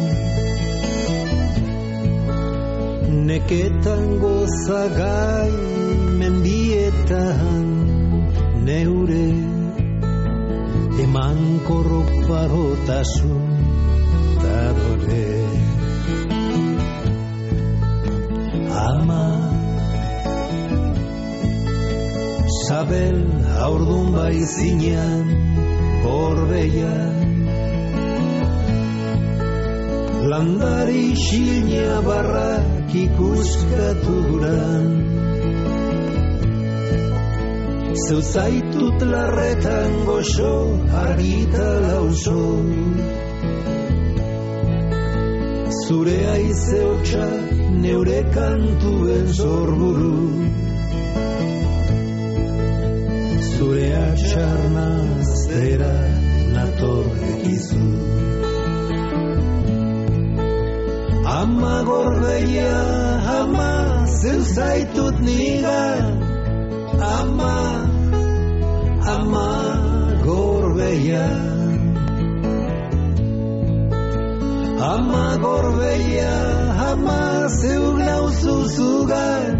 neketan gozagai mendietan neure, eman korrok parotasun dadore. Ama Sabel haurdun bai zinan gorbeia, landari xilnia barrak ikuskaturan, zeu zaitut larretan goxo argita lauso, zure aizeotxa neure kantuen zorburu, zure atxarnaztera natorrekizu. Ama gorbeia, ama zeu zaitut nigan, ama gorbeia. Ama gorbeia, ama zeu nauzuzugan,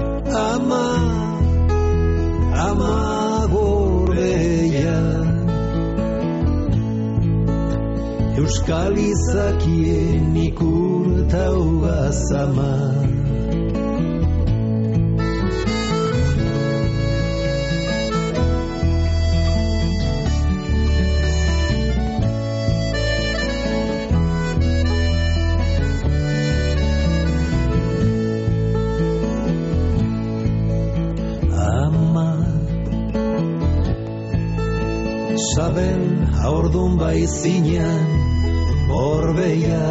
ama gorbeia. Euskal izakien ikurtaugaz ama. Saben haurdun baizinan borbeia,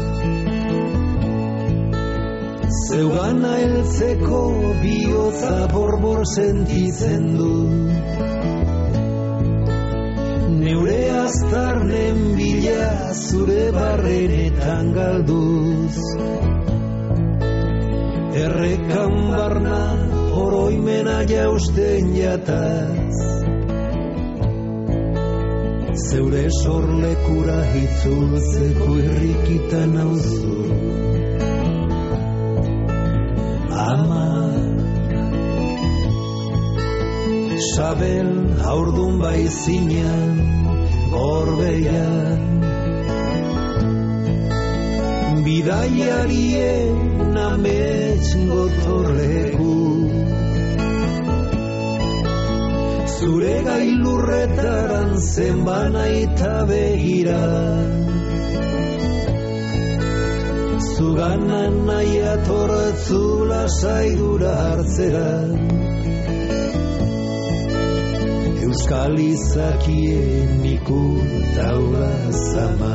zeugana heltzeko bihotza borbor sentitzen du. Neure aztarnen bila zure barrenetan galduz, errekan barna oroimena jausten jataz, zeure sorlekura hitzultzeko irrikitan nauzu. Ama, sabel haurdun baizinan gorbeian, bidaiarien amets gotorleku, zure gailurretaran zenbana eta begira, zuganan nahi atortzula saidura hartzera. Euskal izakien ikurtaugaz ama.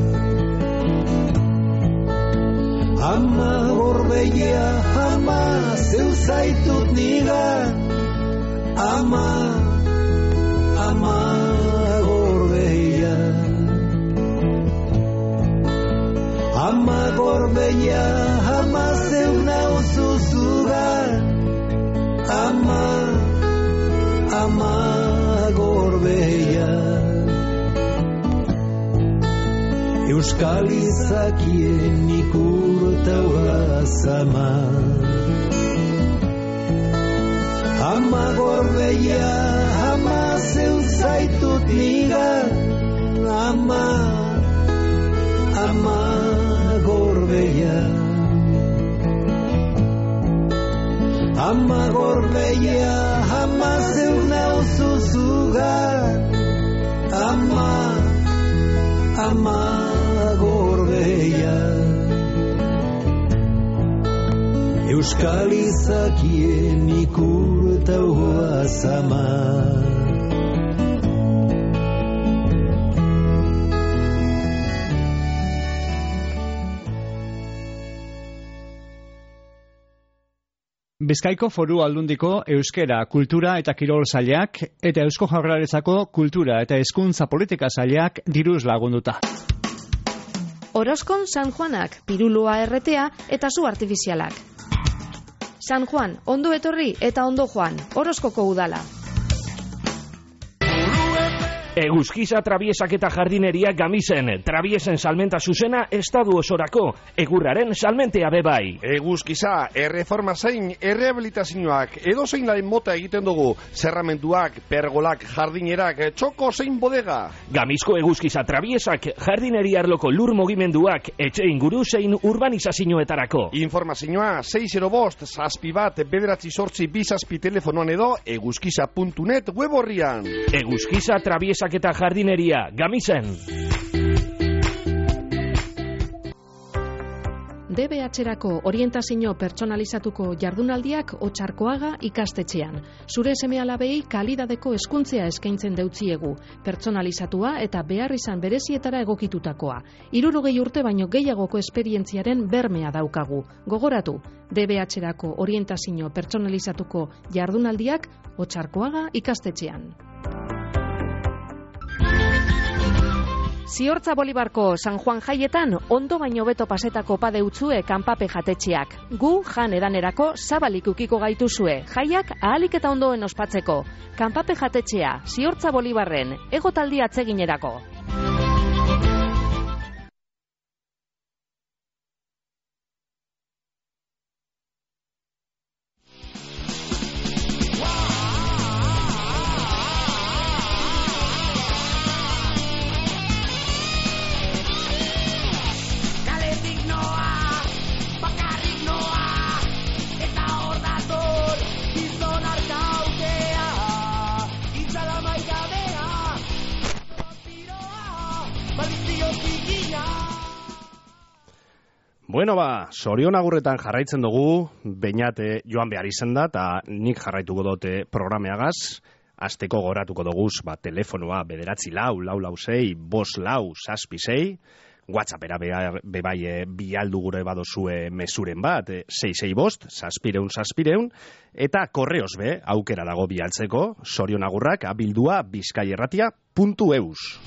Ama gorbeia, ama zeu zaitut nigan, ama gorbeia. Ama gorbeia, ama zeu nauzuzugan, ama gorbeia. Euskal izakien ikurtaugaz ama. Ama gorbeia, ama zeu zaitut nigan, ama gorbeia. Ama gorbeia, ama zeu nauzuzugan, ama gorbeia. Euskal izakien ikurtaugaz ama. Bizkaiko Foru Aldundiko Euskera, Kultura eta Kirol Sailak eta Eusko Jaurlaritzako Kultura eta Hezkuntza Politika Sailak diruz lagunduta. Orozkon San Juanak, pirulua erretea eta zu artifizialak. San Juan, ondo etorri eta ondo joan, Orozkoko udala. Eguzkiza Trabiesak eta Jardineria Gamisen, trabiesen salmenta zuzena estadu osorako, egurraren salmentea bebai. Eguzkiza, erreforma zein, errehabilitazioak, edo zein lain mota egiten dugu, zerramenduak, pergolak, jardinerak, txoko zein bodega. Gamizko Eguzkiza Trabiesak, Jardineria arloko lur mugimenduak, etxe inguru zein urbanizazioetarako. Informazioa 605-61-9 telefonoan edo eguzkiza.net web horrian. Eguzkiza Trabiesak eta Jardineria Gamisen. DBH-erako orientazio pertsonalizatuko jardunaldiak Otxarkoaga ikastetxean. Zure seme-alabei kalidadeko hezkuntzia eskaintzen deutziegu, pertsonalizatua eta behar izan berezietara egokitutakoa. 60 urte baino gehiagoko esperientziaren bermea daukagu. Gogoratu, DBH-erako orientazio pertsonalizatuko jardunaldiak Otxarkoaga ikastetxean. Ziortza Bolibarko San Juan jaietan ondo baino beto pasetako padeutzue kanpape jatetxeak. Gu jan edanerako zabalik ukiko gaituzue, jaiak ahalik eta ondoen ospatzeko. Kanpape jatetxea, Ziortza Bolibarren, egotaldi atzeginerako. Bueno, Sorion agurretan jarraitzen dugu, Beñate joan behar izan da, eta nik jarraituko dute programeagaz, asteko goratuko duguz, telefonoa 944-646-6, WhatsAppera bebai bialdu gure badozue mesuren bat, 665-600-600, eta korreos aukera dago bialtzeko, sorionagurrak abildua bizkaierratia.eus.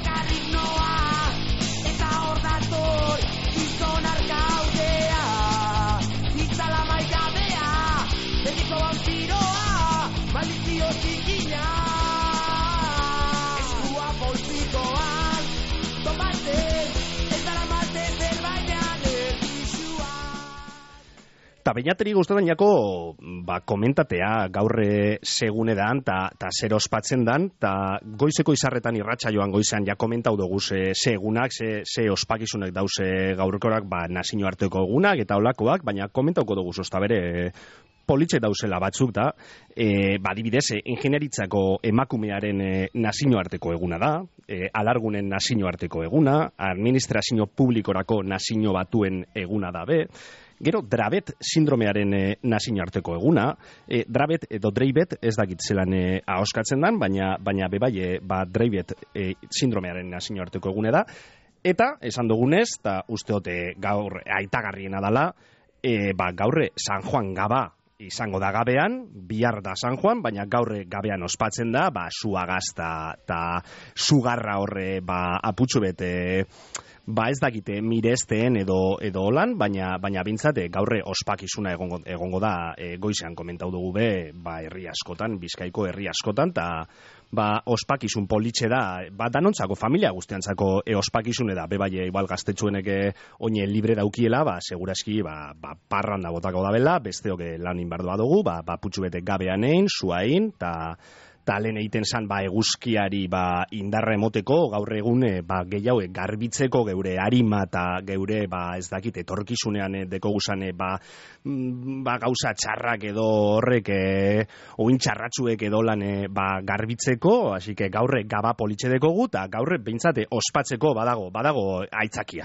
Eta Beñateri gustatzen jako, komentatea gaurre segunedan, eta zer ospatzen dan, eta goizeko izarretan irratxa joan goizean ja komentau dugu ze egunak, ze ospakizunek dauze gaurkorak, nazio arteko egunak eta olakoak, baina komentauko dugu zozta bere politxe dauzela batzuk da, adibidez, ingenieritzako emakumearen nazio arteko eguna da, alargunen nazio arteko eguna, administrazio publikorako nazio batuen eguna da be, gero, Dravet sindromearen nazio arteko eguna, Dravet edo Dreibet ez dakit zelan ahoskatzen dan, baina bebai Dreibet sindromearen nazio arteko egune da, eta, esan dugunez, eta usteote gaur aitagarriena dala, gaurre San Juan gaba izango da gabean, bihar da San Juan, baina gaurre gabean ospatzen da, suagazta eta sugarra horre aputxu bete, ez dakite miresteen edo holan, baina bintzate gaurre ospakizuna egongo da, goizean komentau dugu be, herri askotan, Bizkaiko herri askotan, eta ospakizun politxe da, danontzako familia guztiantzako ospakizune da, bebai igual gaztetxuenek oine libre daukiela, seguraski parranda botako da bela, besteok lan inbardoa dugu, putxu bete gabean egin, zuain, eta lehen egiten zan eguzkiari indarra emoteko, gaur egun gehiago garbitzeko geure harima eta geure ez dakit etorkizunean deko guzane gauza txarrak edo horrek oin txarratzuek edo lan garbitzeko, así que gaurre gaba politxe dekogu eta gaurre behintzate ospatzeko badago aitzakia.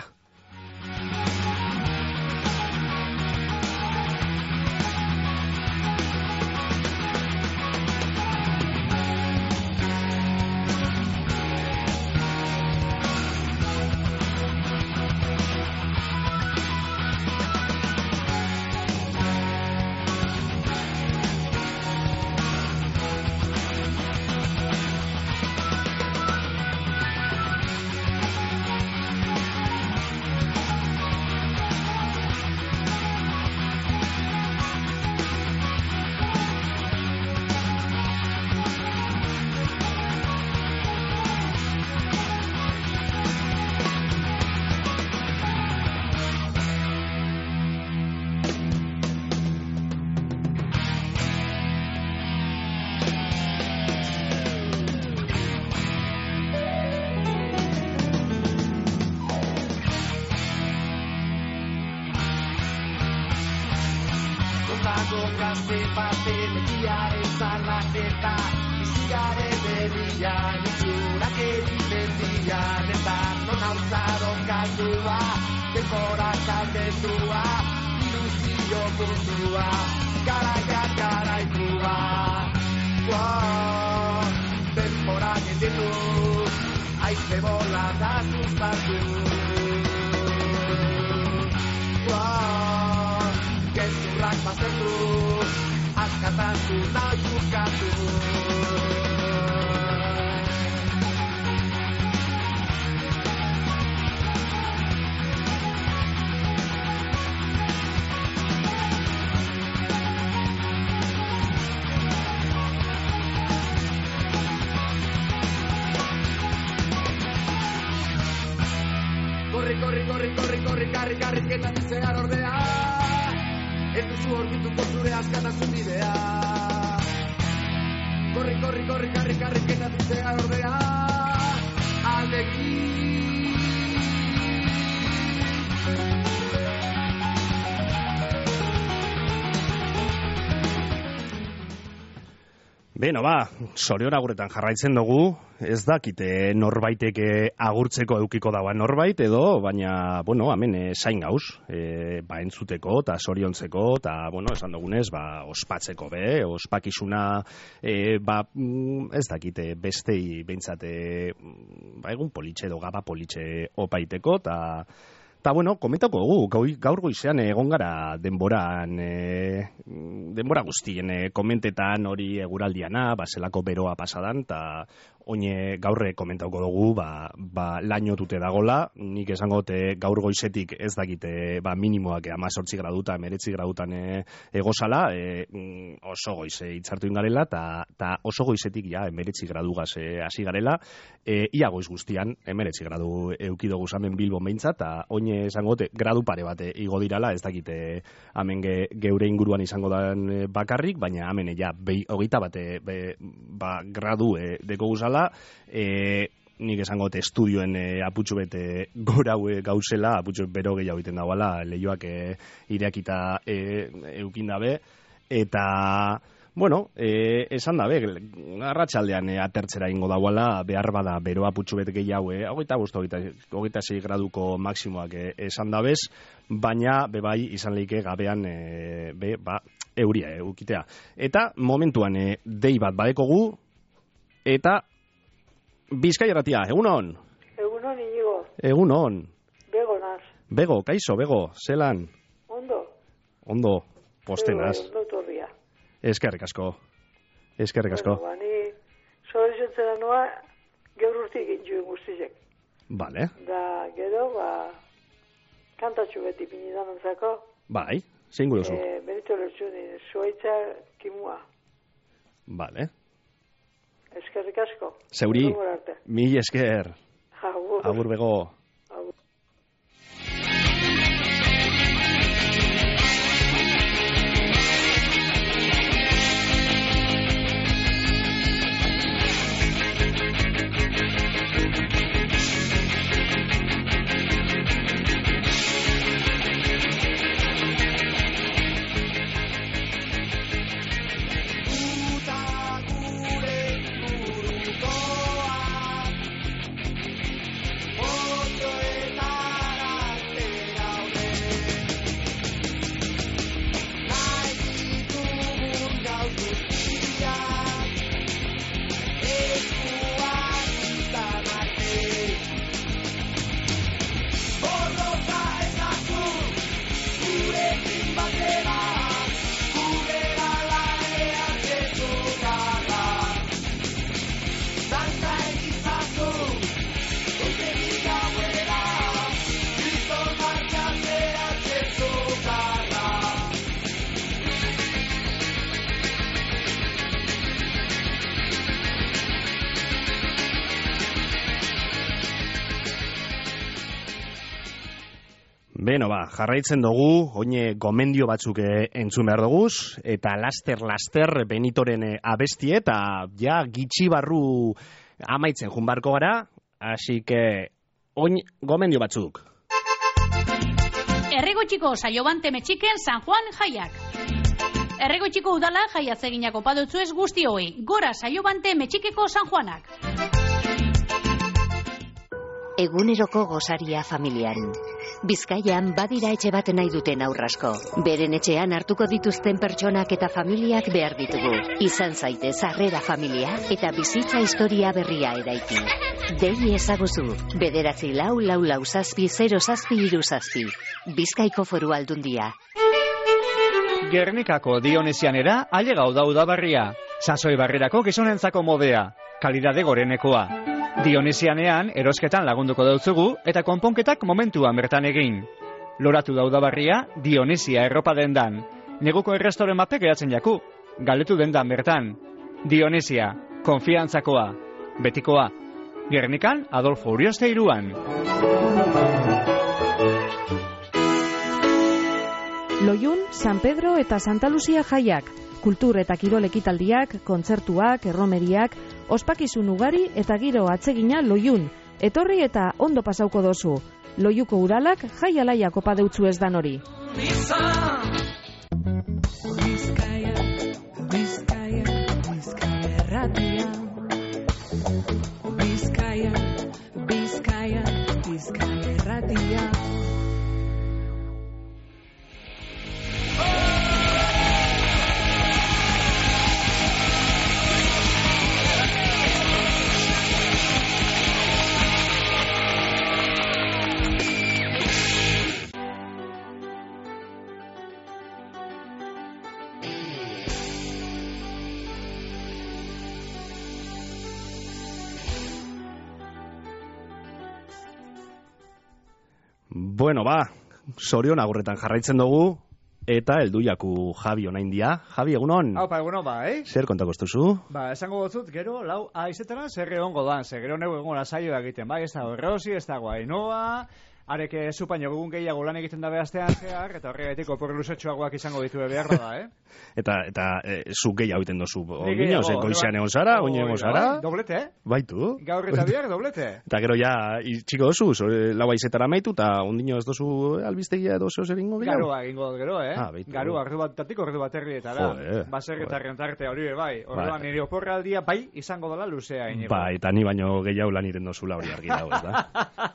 Urriaren erian, itxurak egiten dian, eta non hautzaron kantua, denbora kaldetua, iluzio mundua, garaiak garaitua. Denbora gelditu, haize bola da suspatu. Gezurrak baztertu, askatasuna jukatu. Korri, karri, zehar ordea. Ez duzu orbituko zure askatasun bidea. Korri, karri, zehar ordea. Aldeki. Beno, Sorion aguretan jarraitzen dugu, ez dakite norbaitek agurtzeko eukiko dagoa norbait edo, baina, bueno, hemen zain gauz, entzuteko eta soriontzeko, eta, bueno, esan dugunez, ospatzeko ospakizuna, ez dakite bestei behintzate, egun politxe edo gaba politxe opaiteko, eta, bueno, komentako dugu, gaur goizean egon gara denbora guztien komentetan hori eguraldiana, zelako beroa pasadan, eta oine gaurre komentauko dugu, lainotute dagola, nik esango gaur goizetik ez dakite minimoak 18 graduta, 19 gradutan egozala, oso goize itzartu ingarela, eta oso goizetik 19 gradugaz hasi garela, ia goiz guztian 19 gradu eukidogu zamen Bilbon behintzat, eta oine esango gradu pare bat igo dirala, ez dakite hemen geure inguruan izango den bakarrik, baina hemen hogeita bate gradu deko guzala, nik esango estudioen aputxu bete gora gauzela, aputxu bero gehiago egiten dagoela, lehioak ireakita eukin dabe, eta bueno, esan dabe, arratsaldean atertzera ingo dagoela, behar bada bero aputxu bete gehiago, hogeita 6 graduko maksimoak esan dabez, baina bebai izan leike gabean euria eukitea. Eta momentuan dei bat badekogu, eta Bizkai Irratia, egunon? Egunon, Inigo. Egunon. Bego naz. Bego, kaixo, Bego, zelan? Ondo, postenaz. Ondo torria. Eskerrik asko. Bueno, ni sorizotzera noa gaur urtik intxuen guztizek. Vale. Da, gero, kantatxu beti pinidanontzako. Bai, zein guruzu? Benito Lertxuni, zuaitza kimua. Vale. Eskerrik asko. Zeuri, mil esker. Agur Bego. Beno, jarraitzen dugu, oine gomendio batzuk entzun behar duguz, eta laster Benitoren abestie, eta gitxi barru amaitzen junbarko gara, hasi que oin gomendio batzuk. Errego txiko saio bante metxiken San Juan jaiak. Erregoitxiko udala jaia zeginak opa dutzu ez guzti hoi. Gora Saiobante Metxikeko San Juanak. Eguneroko gozaria familian. Bizkaian badira etxe bat nahi duten aurrasko. Beren etxean hartuko dituzten pertsonak eta familiak behar ditugu. Izan zaitez harrera familia eta bizitza historia berria eraiki. Dei ezaguzu, 944600737. Bizkaiko Foru Aldundia. Gernikako Dionesianera ailegau da udabarria. Sasoi barrerako gizonentzako modea. Kalidade gorenekoa. Dionesianean erosketan lagunduko dautzugu eta konponketak momentuan bertan egin. Loratu da udabarria Dionesia erropa dendan. Neguko errestoren mape geratzen jaku. Galdetu dendan bertan. Dionesia, konfiantzakoa. Betikoa. Gernikan Adolfo Urioste 3an. Loiun, San Pedro eta Santa Lucia jaiak. Kultur eta kirol ekitaldiak, kontzertuak, erromeriak, ospakizun ugari eta giro atsegina Loiun. Etorri eta ondo pasauko dozu. Loiuko udalak jai alaiak opa deutzu ez dan hori. Bueno, Sorion agurretan jarraitzen dugu, eta helduiaku Javi onaindia. Javi, egunon? Haupa, egunon, Zer kontako estuzu? Esango gotzut, gero, lau aizetara zer egongo dan, gero nego egon saioa egiten, ez da Rosi, ez da Guainoa, areke zupaino egun gehiago lan egiten da behaztean zehar, eta horregatik opor luzetxoagoak izango ditu behar da, Eta zuk gehiago egiten dozu, goizean egon zara, oin egon zara? Doblete, Baitu? Gaur eta biak doblete. Eta gero ja, txiko dozu, lau aizetara maitu, eta ondino ez dozu albiztegia edo zeo zer ingo gehiago? Garua egingo gero, Garua, ordu batatik ordu bat errietara. Baserritarren tarte hori, orduan nire oporraldia, izango dela luzea. Eta ni baino gehiago lan iren dozula hori argi dago, ez da?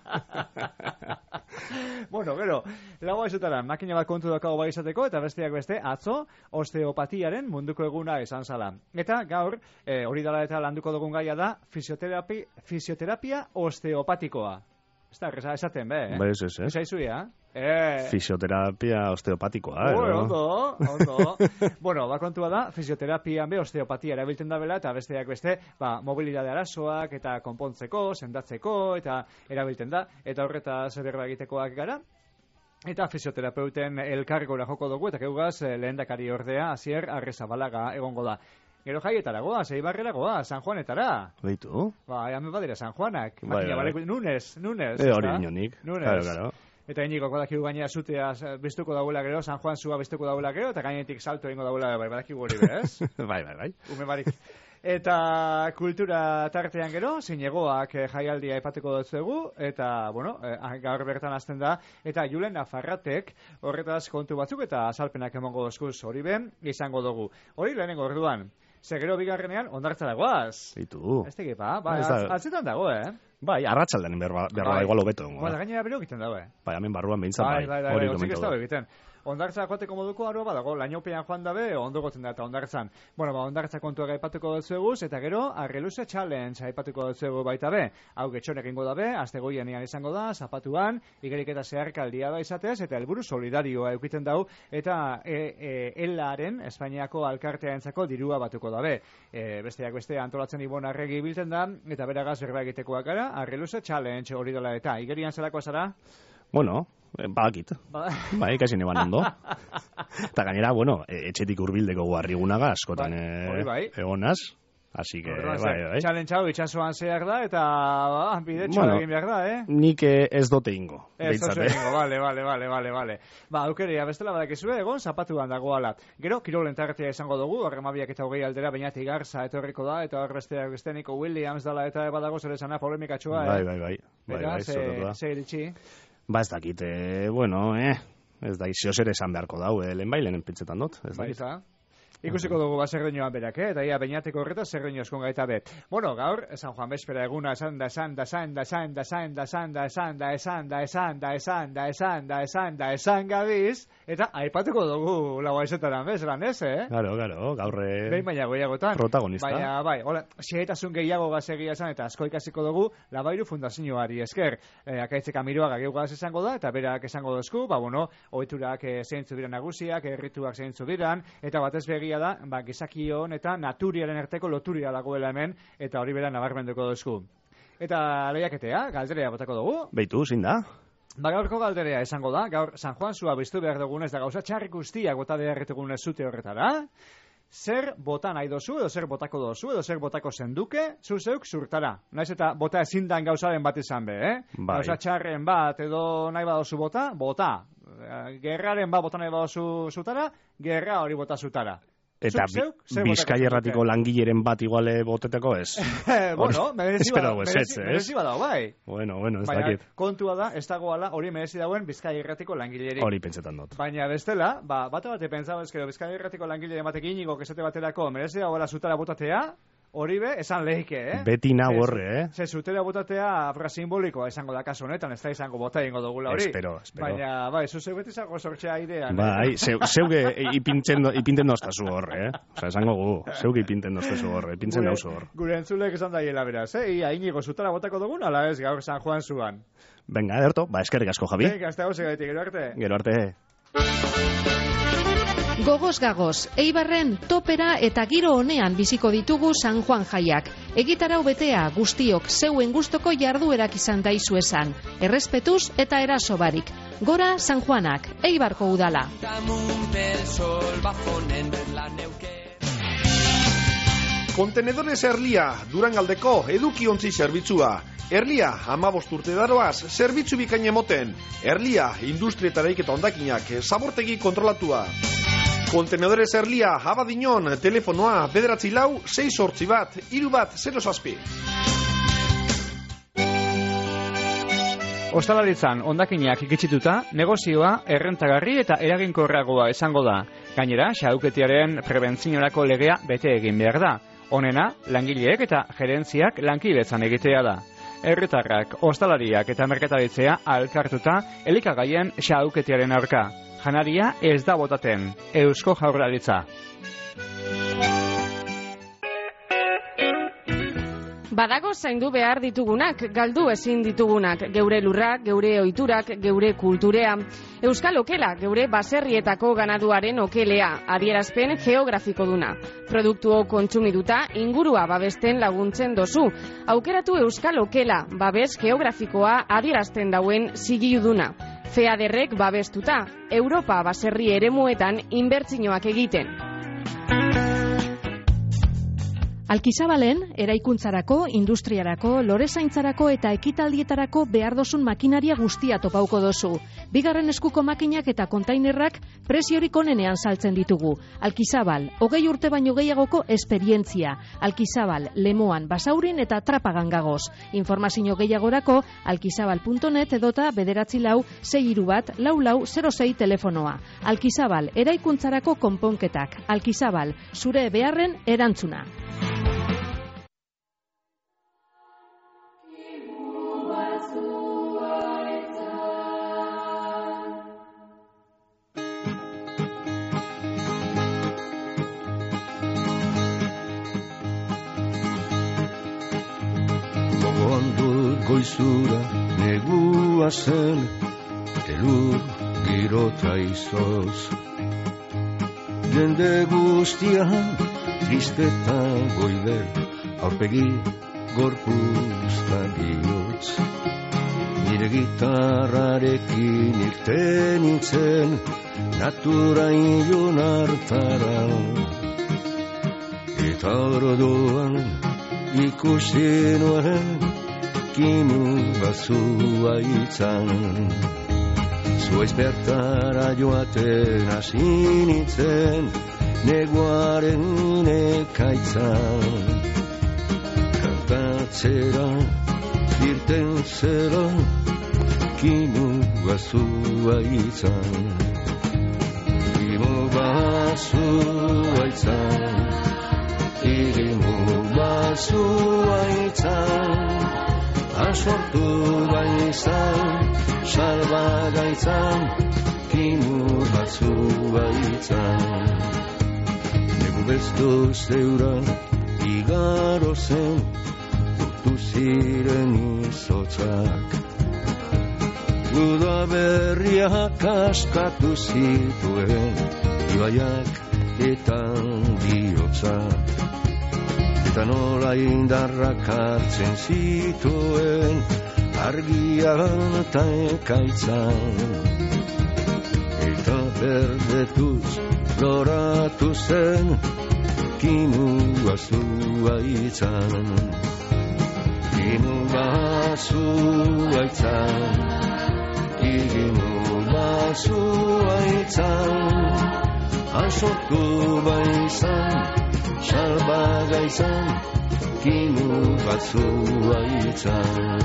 Bueno, gero, lau aizetara, makina bat kontu dakago bai izateko, eta besteak beste, atzo, osteopatiaren munduko eguna izan zala. Eta gaur, hori dela eta landuko dugun gaia da, fisioterapia osteopatikoa. Ez da, esaten, Ez. Esaizuia? Fisioterapia osteopatikoa, Ondo. Bueno, kontua da, fisioterapian osteopatia erabiltzen da bela, eta besteak beste, mobilidade arazoak, eta konpontzeko, sendatzeko, eta erabiltzen da, eta horretaz berba egitekoak gara. Eta fisioterapeuten elkargora joko dugu, eta keugaz lehendakari ordea, Asier Arrezabalaga egongo da. Gero jaietara goaz, Eibarrera goaz, San Juanetara. Beitu? Hemen badira San Juanak. Nunes. Hori inonik. Claro. Eta iniko badakigu gainera zutea biztuko dauela gero, San Juan zua biztuko dauela gero, eta gainetik salto egingo dauela, badakigu hori bez? Bai. Ume barik. Eta kultura tartean gero, zinegoak jaialdia aipatuko dutzuegu, eta, gaur bertan hasten da, eta Julen Afarratek horretaz kontu batzuk eta azalpenak emongo dozkuz hori ben, izango dugu. Hori lehenengo orduan, gero bigarrenean ondartza dagoaz. Eitu. Ez tegipa, atzetan dago, Bai, arratsaldean berba igual hobeto. Gainera bero egiten dago, hemen barruan behintzat hori komentu. Ondartza joateko moduko aroa badago, lainopean joan dabe, ondo gotzen da eta ondartzan. Ondartza kontuak aipatuko dutzueguz, eta gero, Arreluze Challenge aipatuko dutzuegu baita be. Hau getxonek ingo dabe, astegoienean izango da, zapatuan, igerik eta zeharkaldia da izatez, eta helburu solidarioa eukiten dau, eta ELAren, Espainiako alkartearentzako dirua batuko dabe. Besteak beste antolatzen Ibon Arregi biltzen da, eta beragaz berba egitekoak gara, Arreluze Challenge hori dela eta. Igerian zelako zara? Bueno, badakit. Bai, kasi neban ondo. Eta gainera, etxetik urbildeko guarrigunaga askotan egonaz. Así que, bai. Challenge hau itxasuan zehar da, eta bidetxoa egin behar da, Nik ez dote ingo. Ez dote ingo, bale. Aukerea, bestela badakizue, egon zapatuan dagoala. Gero, kirolen tartea izango dugu, horremabiak eta hogei aldera, baina Tigarza etorriko da, eta hor besteak besteniko Williams dala, eta badago zer esana polemikatxoa, Bai, ze iritsi. Ez dakit, ez da, zeo zer esan beharko dau, lehen pintzetan dut, ez da. Ikusiko dugu baserreñoan berak, eta ia beñateko horreta zerreño eskon gaita be. Bueno, gaur, San Juan Bespera eguna esan gabiz, eta aipatuko dugu lau aizetan bezlan, ez, Claro, gaur behin baina goiagotan. Protagonista. Baina, bai, hola, xeetasun gehiago gazegia esan, eta asko ikasiko dugu, Labairu Fundazioari esker. Akaitzek Amiroaga geugaz esango da, eta berak esango dozku, ohiturak zeintzu diran nagusiak, errituak zeintzu diran, eta batez begia da, gizakion eta naturiaren arteko loturia dagoela hemen, eta hori bera nabarmenduko dozku. Eta lehiaketea, galderea botako dugu. Beitu, zin da? Gaurko galderea esango da, gaur San Juan zua biztu behar dugunez, da gauza txarrik guztiak bota beharretugunez zute horretara. Zer bota nahi dozu, edo zer botako dozu, edo zer botako zenduke, zuzeuk zurtara. Naiz eta bota ezindan gauzaren bat izan be, Gauza txarren bat, edo nahi badozu bota. Gerraren bat bota nahi badozu zutara, gerra hori bota zutara. Eta Bizkai Erratiko langileren bat iguale boteteko ez? Bueno, merezi badao, bai. Bueno, ez dakit. Kontua da, ez dagoala hori merezi dauen Bizkai Erratiko langileri. Hori pentsetan dut. Baina bestela, bate pentsaba ezkero Bizkai Erratiko langileren batekin inigo kesate baterako merezi dagoela zutara botatea, hori be, esan lehike, Beti nau horre, Ze zutera botatea afra simbolikoa esango da kasu honetan, ez da izango bota ingo dugula hori. Espero. Baina, bai, zuzeu beti izango sortxea idean. Bai, zeuge ipinten doztazu horre, Osa, esango gu, zeuge ipinten doztazu horre, ipintzen dauzu horre. Gure entzulek esan daiela beraz, Ia inigo zutara botako dugun, ala ez gaur San Juan zuan. Venga, ederto, eskerrik asko, Javi. Venga, hasta gauze gaitik, gero arte. Gero arte. Gogoz gagoz, Eibarren topera eta giro honean biziko ditugu San Juan jaiak. Egitarau betea guztiok zeuen gustoko jarduerak izan daizu esan. Errespetuz eta eraso barik. Gora San Juanak, Eibarko udala. Kontenedores Erlia, Durangaldeko edukiontzi zerbitzua. Erlia, 15 urte daroaz, zerbitzu bikain emoten. Erlia, industrietareik eta ondakinak, zabortegi kontrolatua. Kontenedores Erlia, Abadiñon, telefonoa, 944-681-310. Ostalaritzan, ondakinak ikitsituta, negozioa errentagarri eta eraginkorragoa esango da. Gainera, xauketiaren prebentziorako legea bete egin behar da. Honena, langileek eta gerentziak lankidetzan egitea da. Herritarrak, ostalariak eta merkataritzea alkartuta elikagaien xauketiaren aurka. Janaria ez da botaten. Eusko Jaurlaritza. Badago zaindu behar ditugunak, galdu ezin ditugunak, geure lurrak, geure ohiturak, geure kulturea. Euskal okela, geure baserrietako ganaduaren okelea, adierazpen geografiko duna. Produktuo kontsumiduta, ingurua babesten laguntzen dozu. Aukeratu Euskal okela, babes geografikoa adierazten dauen zigiluduna. FEADERrek babestuta, Europa baserri eremuetan inbertsioak egiten. Alkizabalen, eraikuntzarako, industriarako, lorezaintzarako eta ekitaldietarako behar dozun makinaria guztia topauko dozu. Bigarren eskuko makinak eta kontainerrak preziorik onenean saltzen ditugu. Alkizabal, 20 urte baino gehiagoko esperientzia. Alkizabal, Lemoan, Basaurin eta Trapagan gagoz. Informazio gehiagorako alkizabal.net edota 944-631-4406 telefonoa. Alkizabal, eraikuntzarako konponketak. Alkizabal, zure beharren erantzuna. Goizura negua zen, elur girota izoz. Jende guztian, tristeta goiber, aurpegi gorpuzta bihotz. Nire gitarrarekin irten nintzen, natura ilun hartara. Eta orduan ikusi nuen, kimu bazua itzan. Zuaiz bertara joaten hasi nintzen, neguaren ekaitzan. Kantatzera irten zera, kimu bazua itzan. Kimu bazua baitzan, irimu basua itzan, asortu baitzan, salba gaitzan, kimu basua itzan. Negu bestu zeura, igaro zen, dutu ziren izotzak. Uda berriak askatu zituen, ibaiak eta bihotzak. Eta nola indarrak hartzen zituen, argian eta ekaitzan. Eta berdetuz, loratu zen, kimu basua itzan. Kimu basua itzan, irimu basua itzan, asortu baizan, salba gaizan, kimu basua itzan.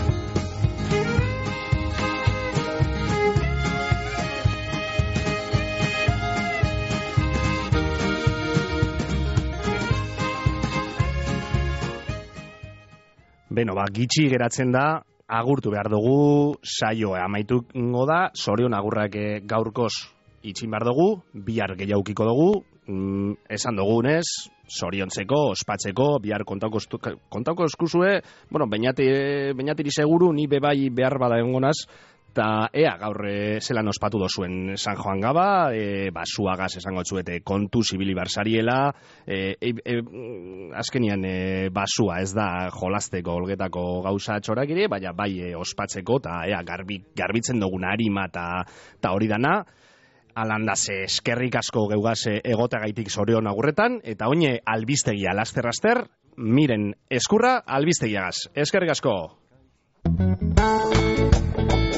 Beno, gitxi geratzen da, agurtu behar dugu, saioa amaituko da, Sorion agurrak gaurkoz itxin behar dugu, bihar gehiaukiko dugu, esan dugunez, zoriontzeko, ospatzeko, bihar kontauko eskuzue, bueno, bainatiri seguru, ni bebai behar bada egongonaz, eta ea gaur zelan ospatu dozuen San Joan Gaba, basuagaz esango txuete kontu zibili barsariela, azkenian basua ez da jolasteko olgetako gauza txorakire, baina bai ospatzeko, eta ea garbitzen dugun harima eta hori dana, alandaz eskerrik asko geugaz egotagaitik Sorion agurretan, eta oine albistegia laster-aster, miren eskurra albistegiagaz. Eskerrik asko!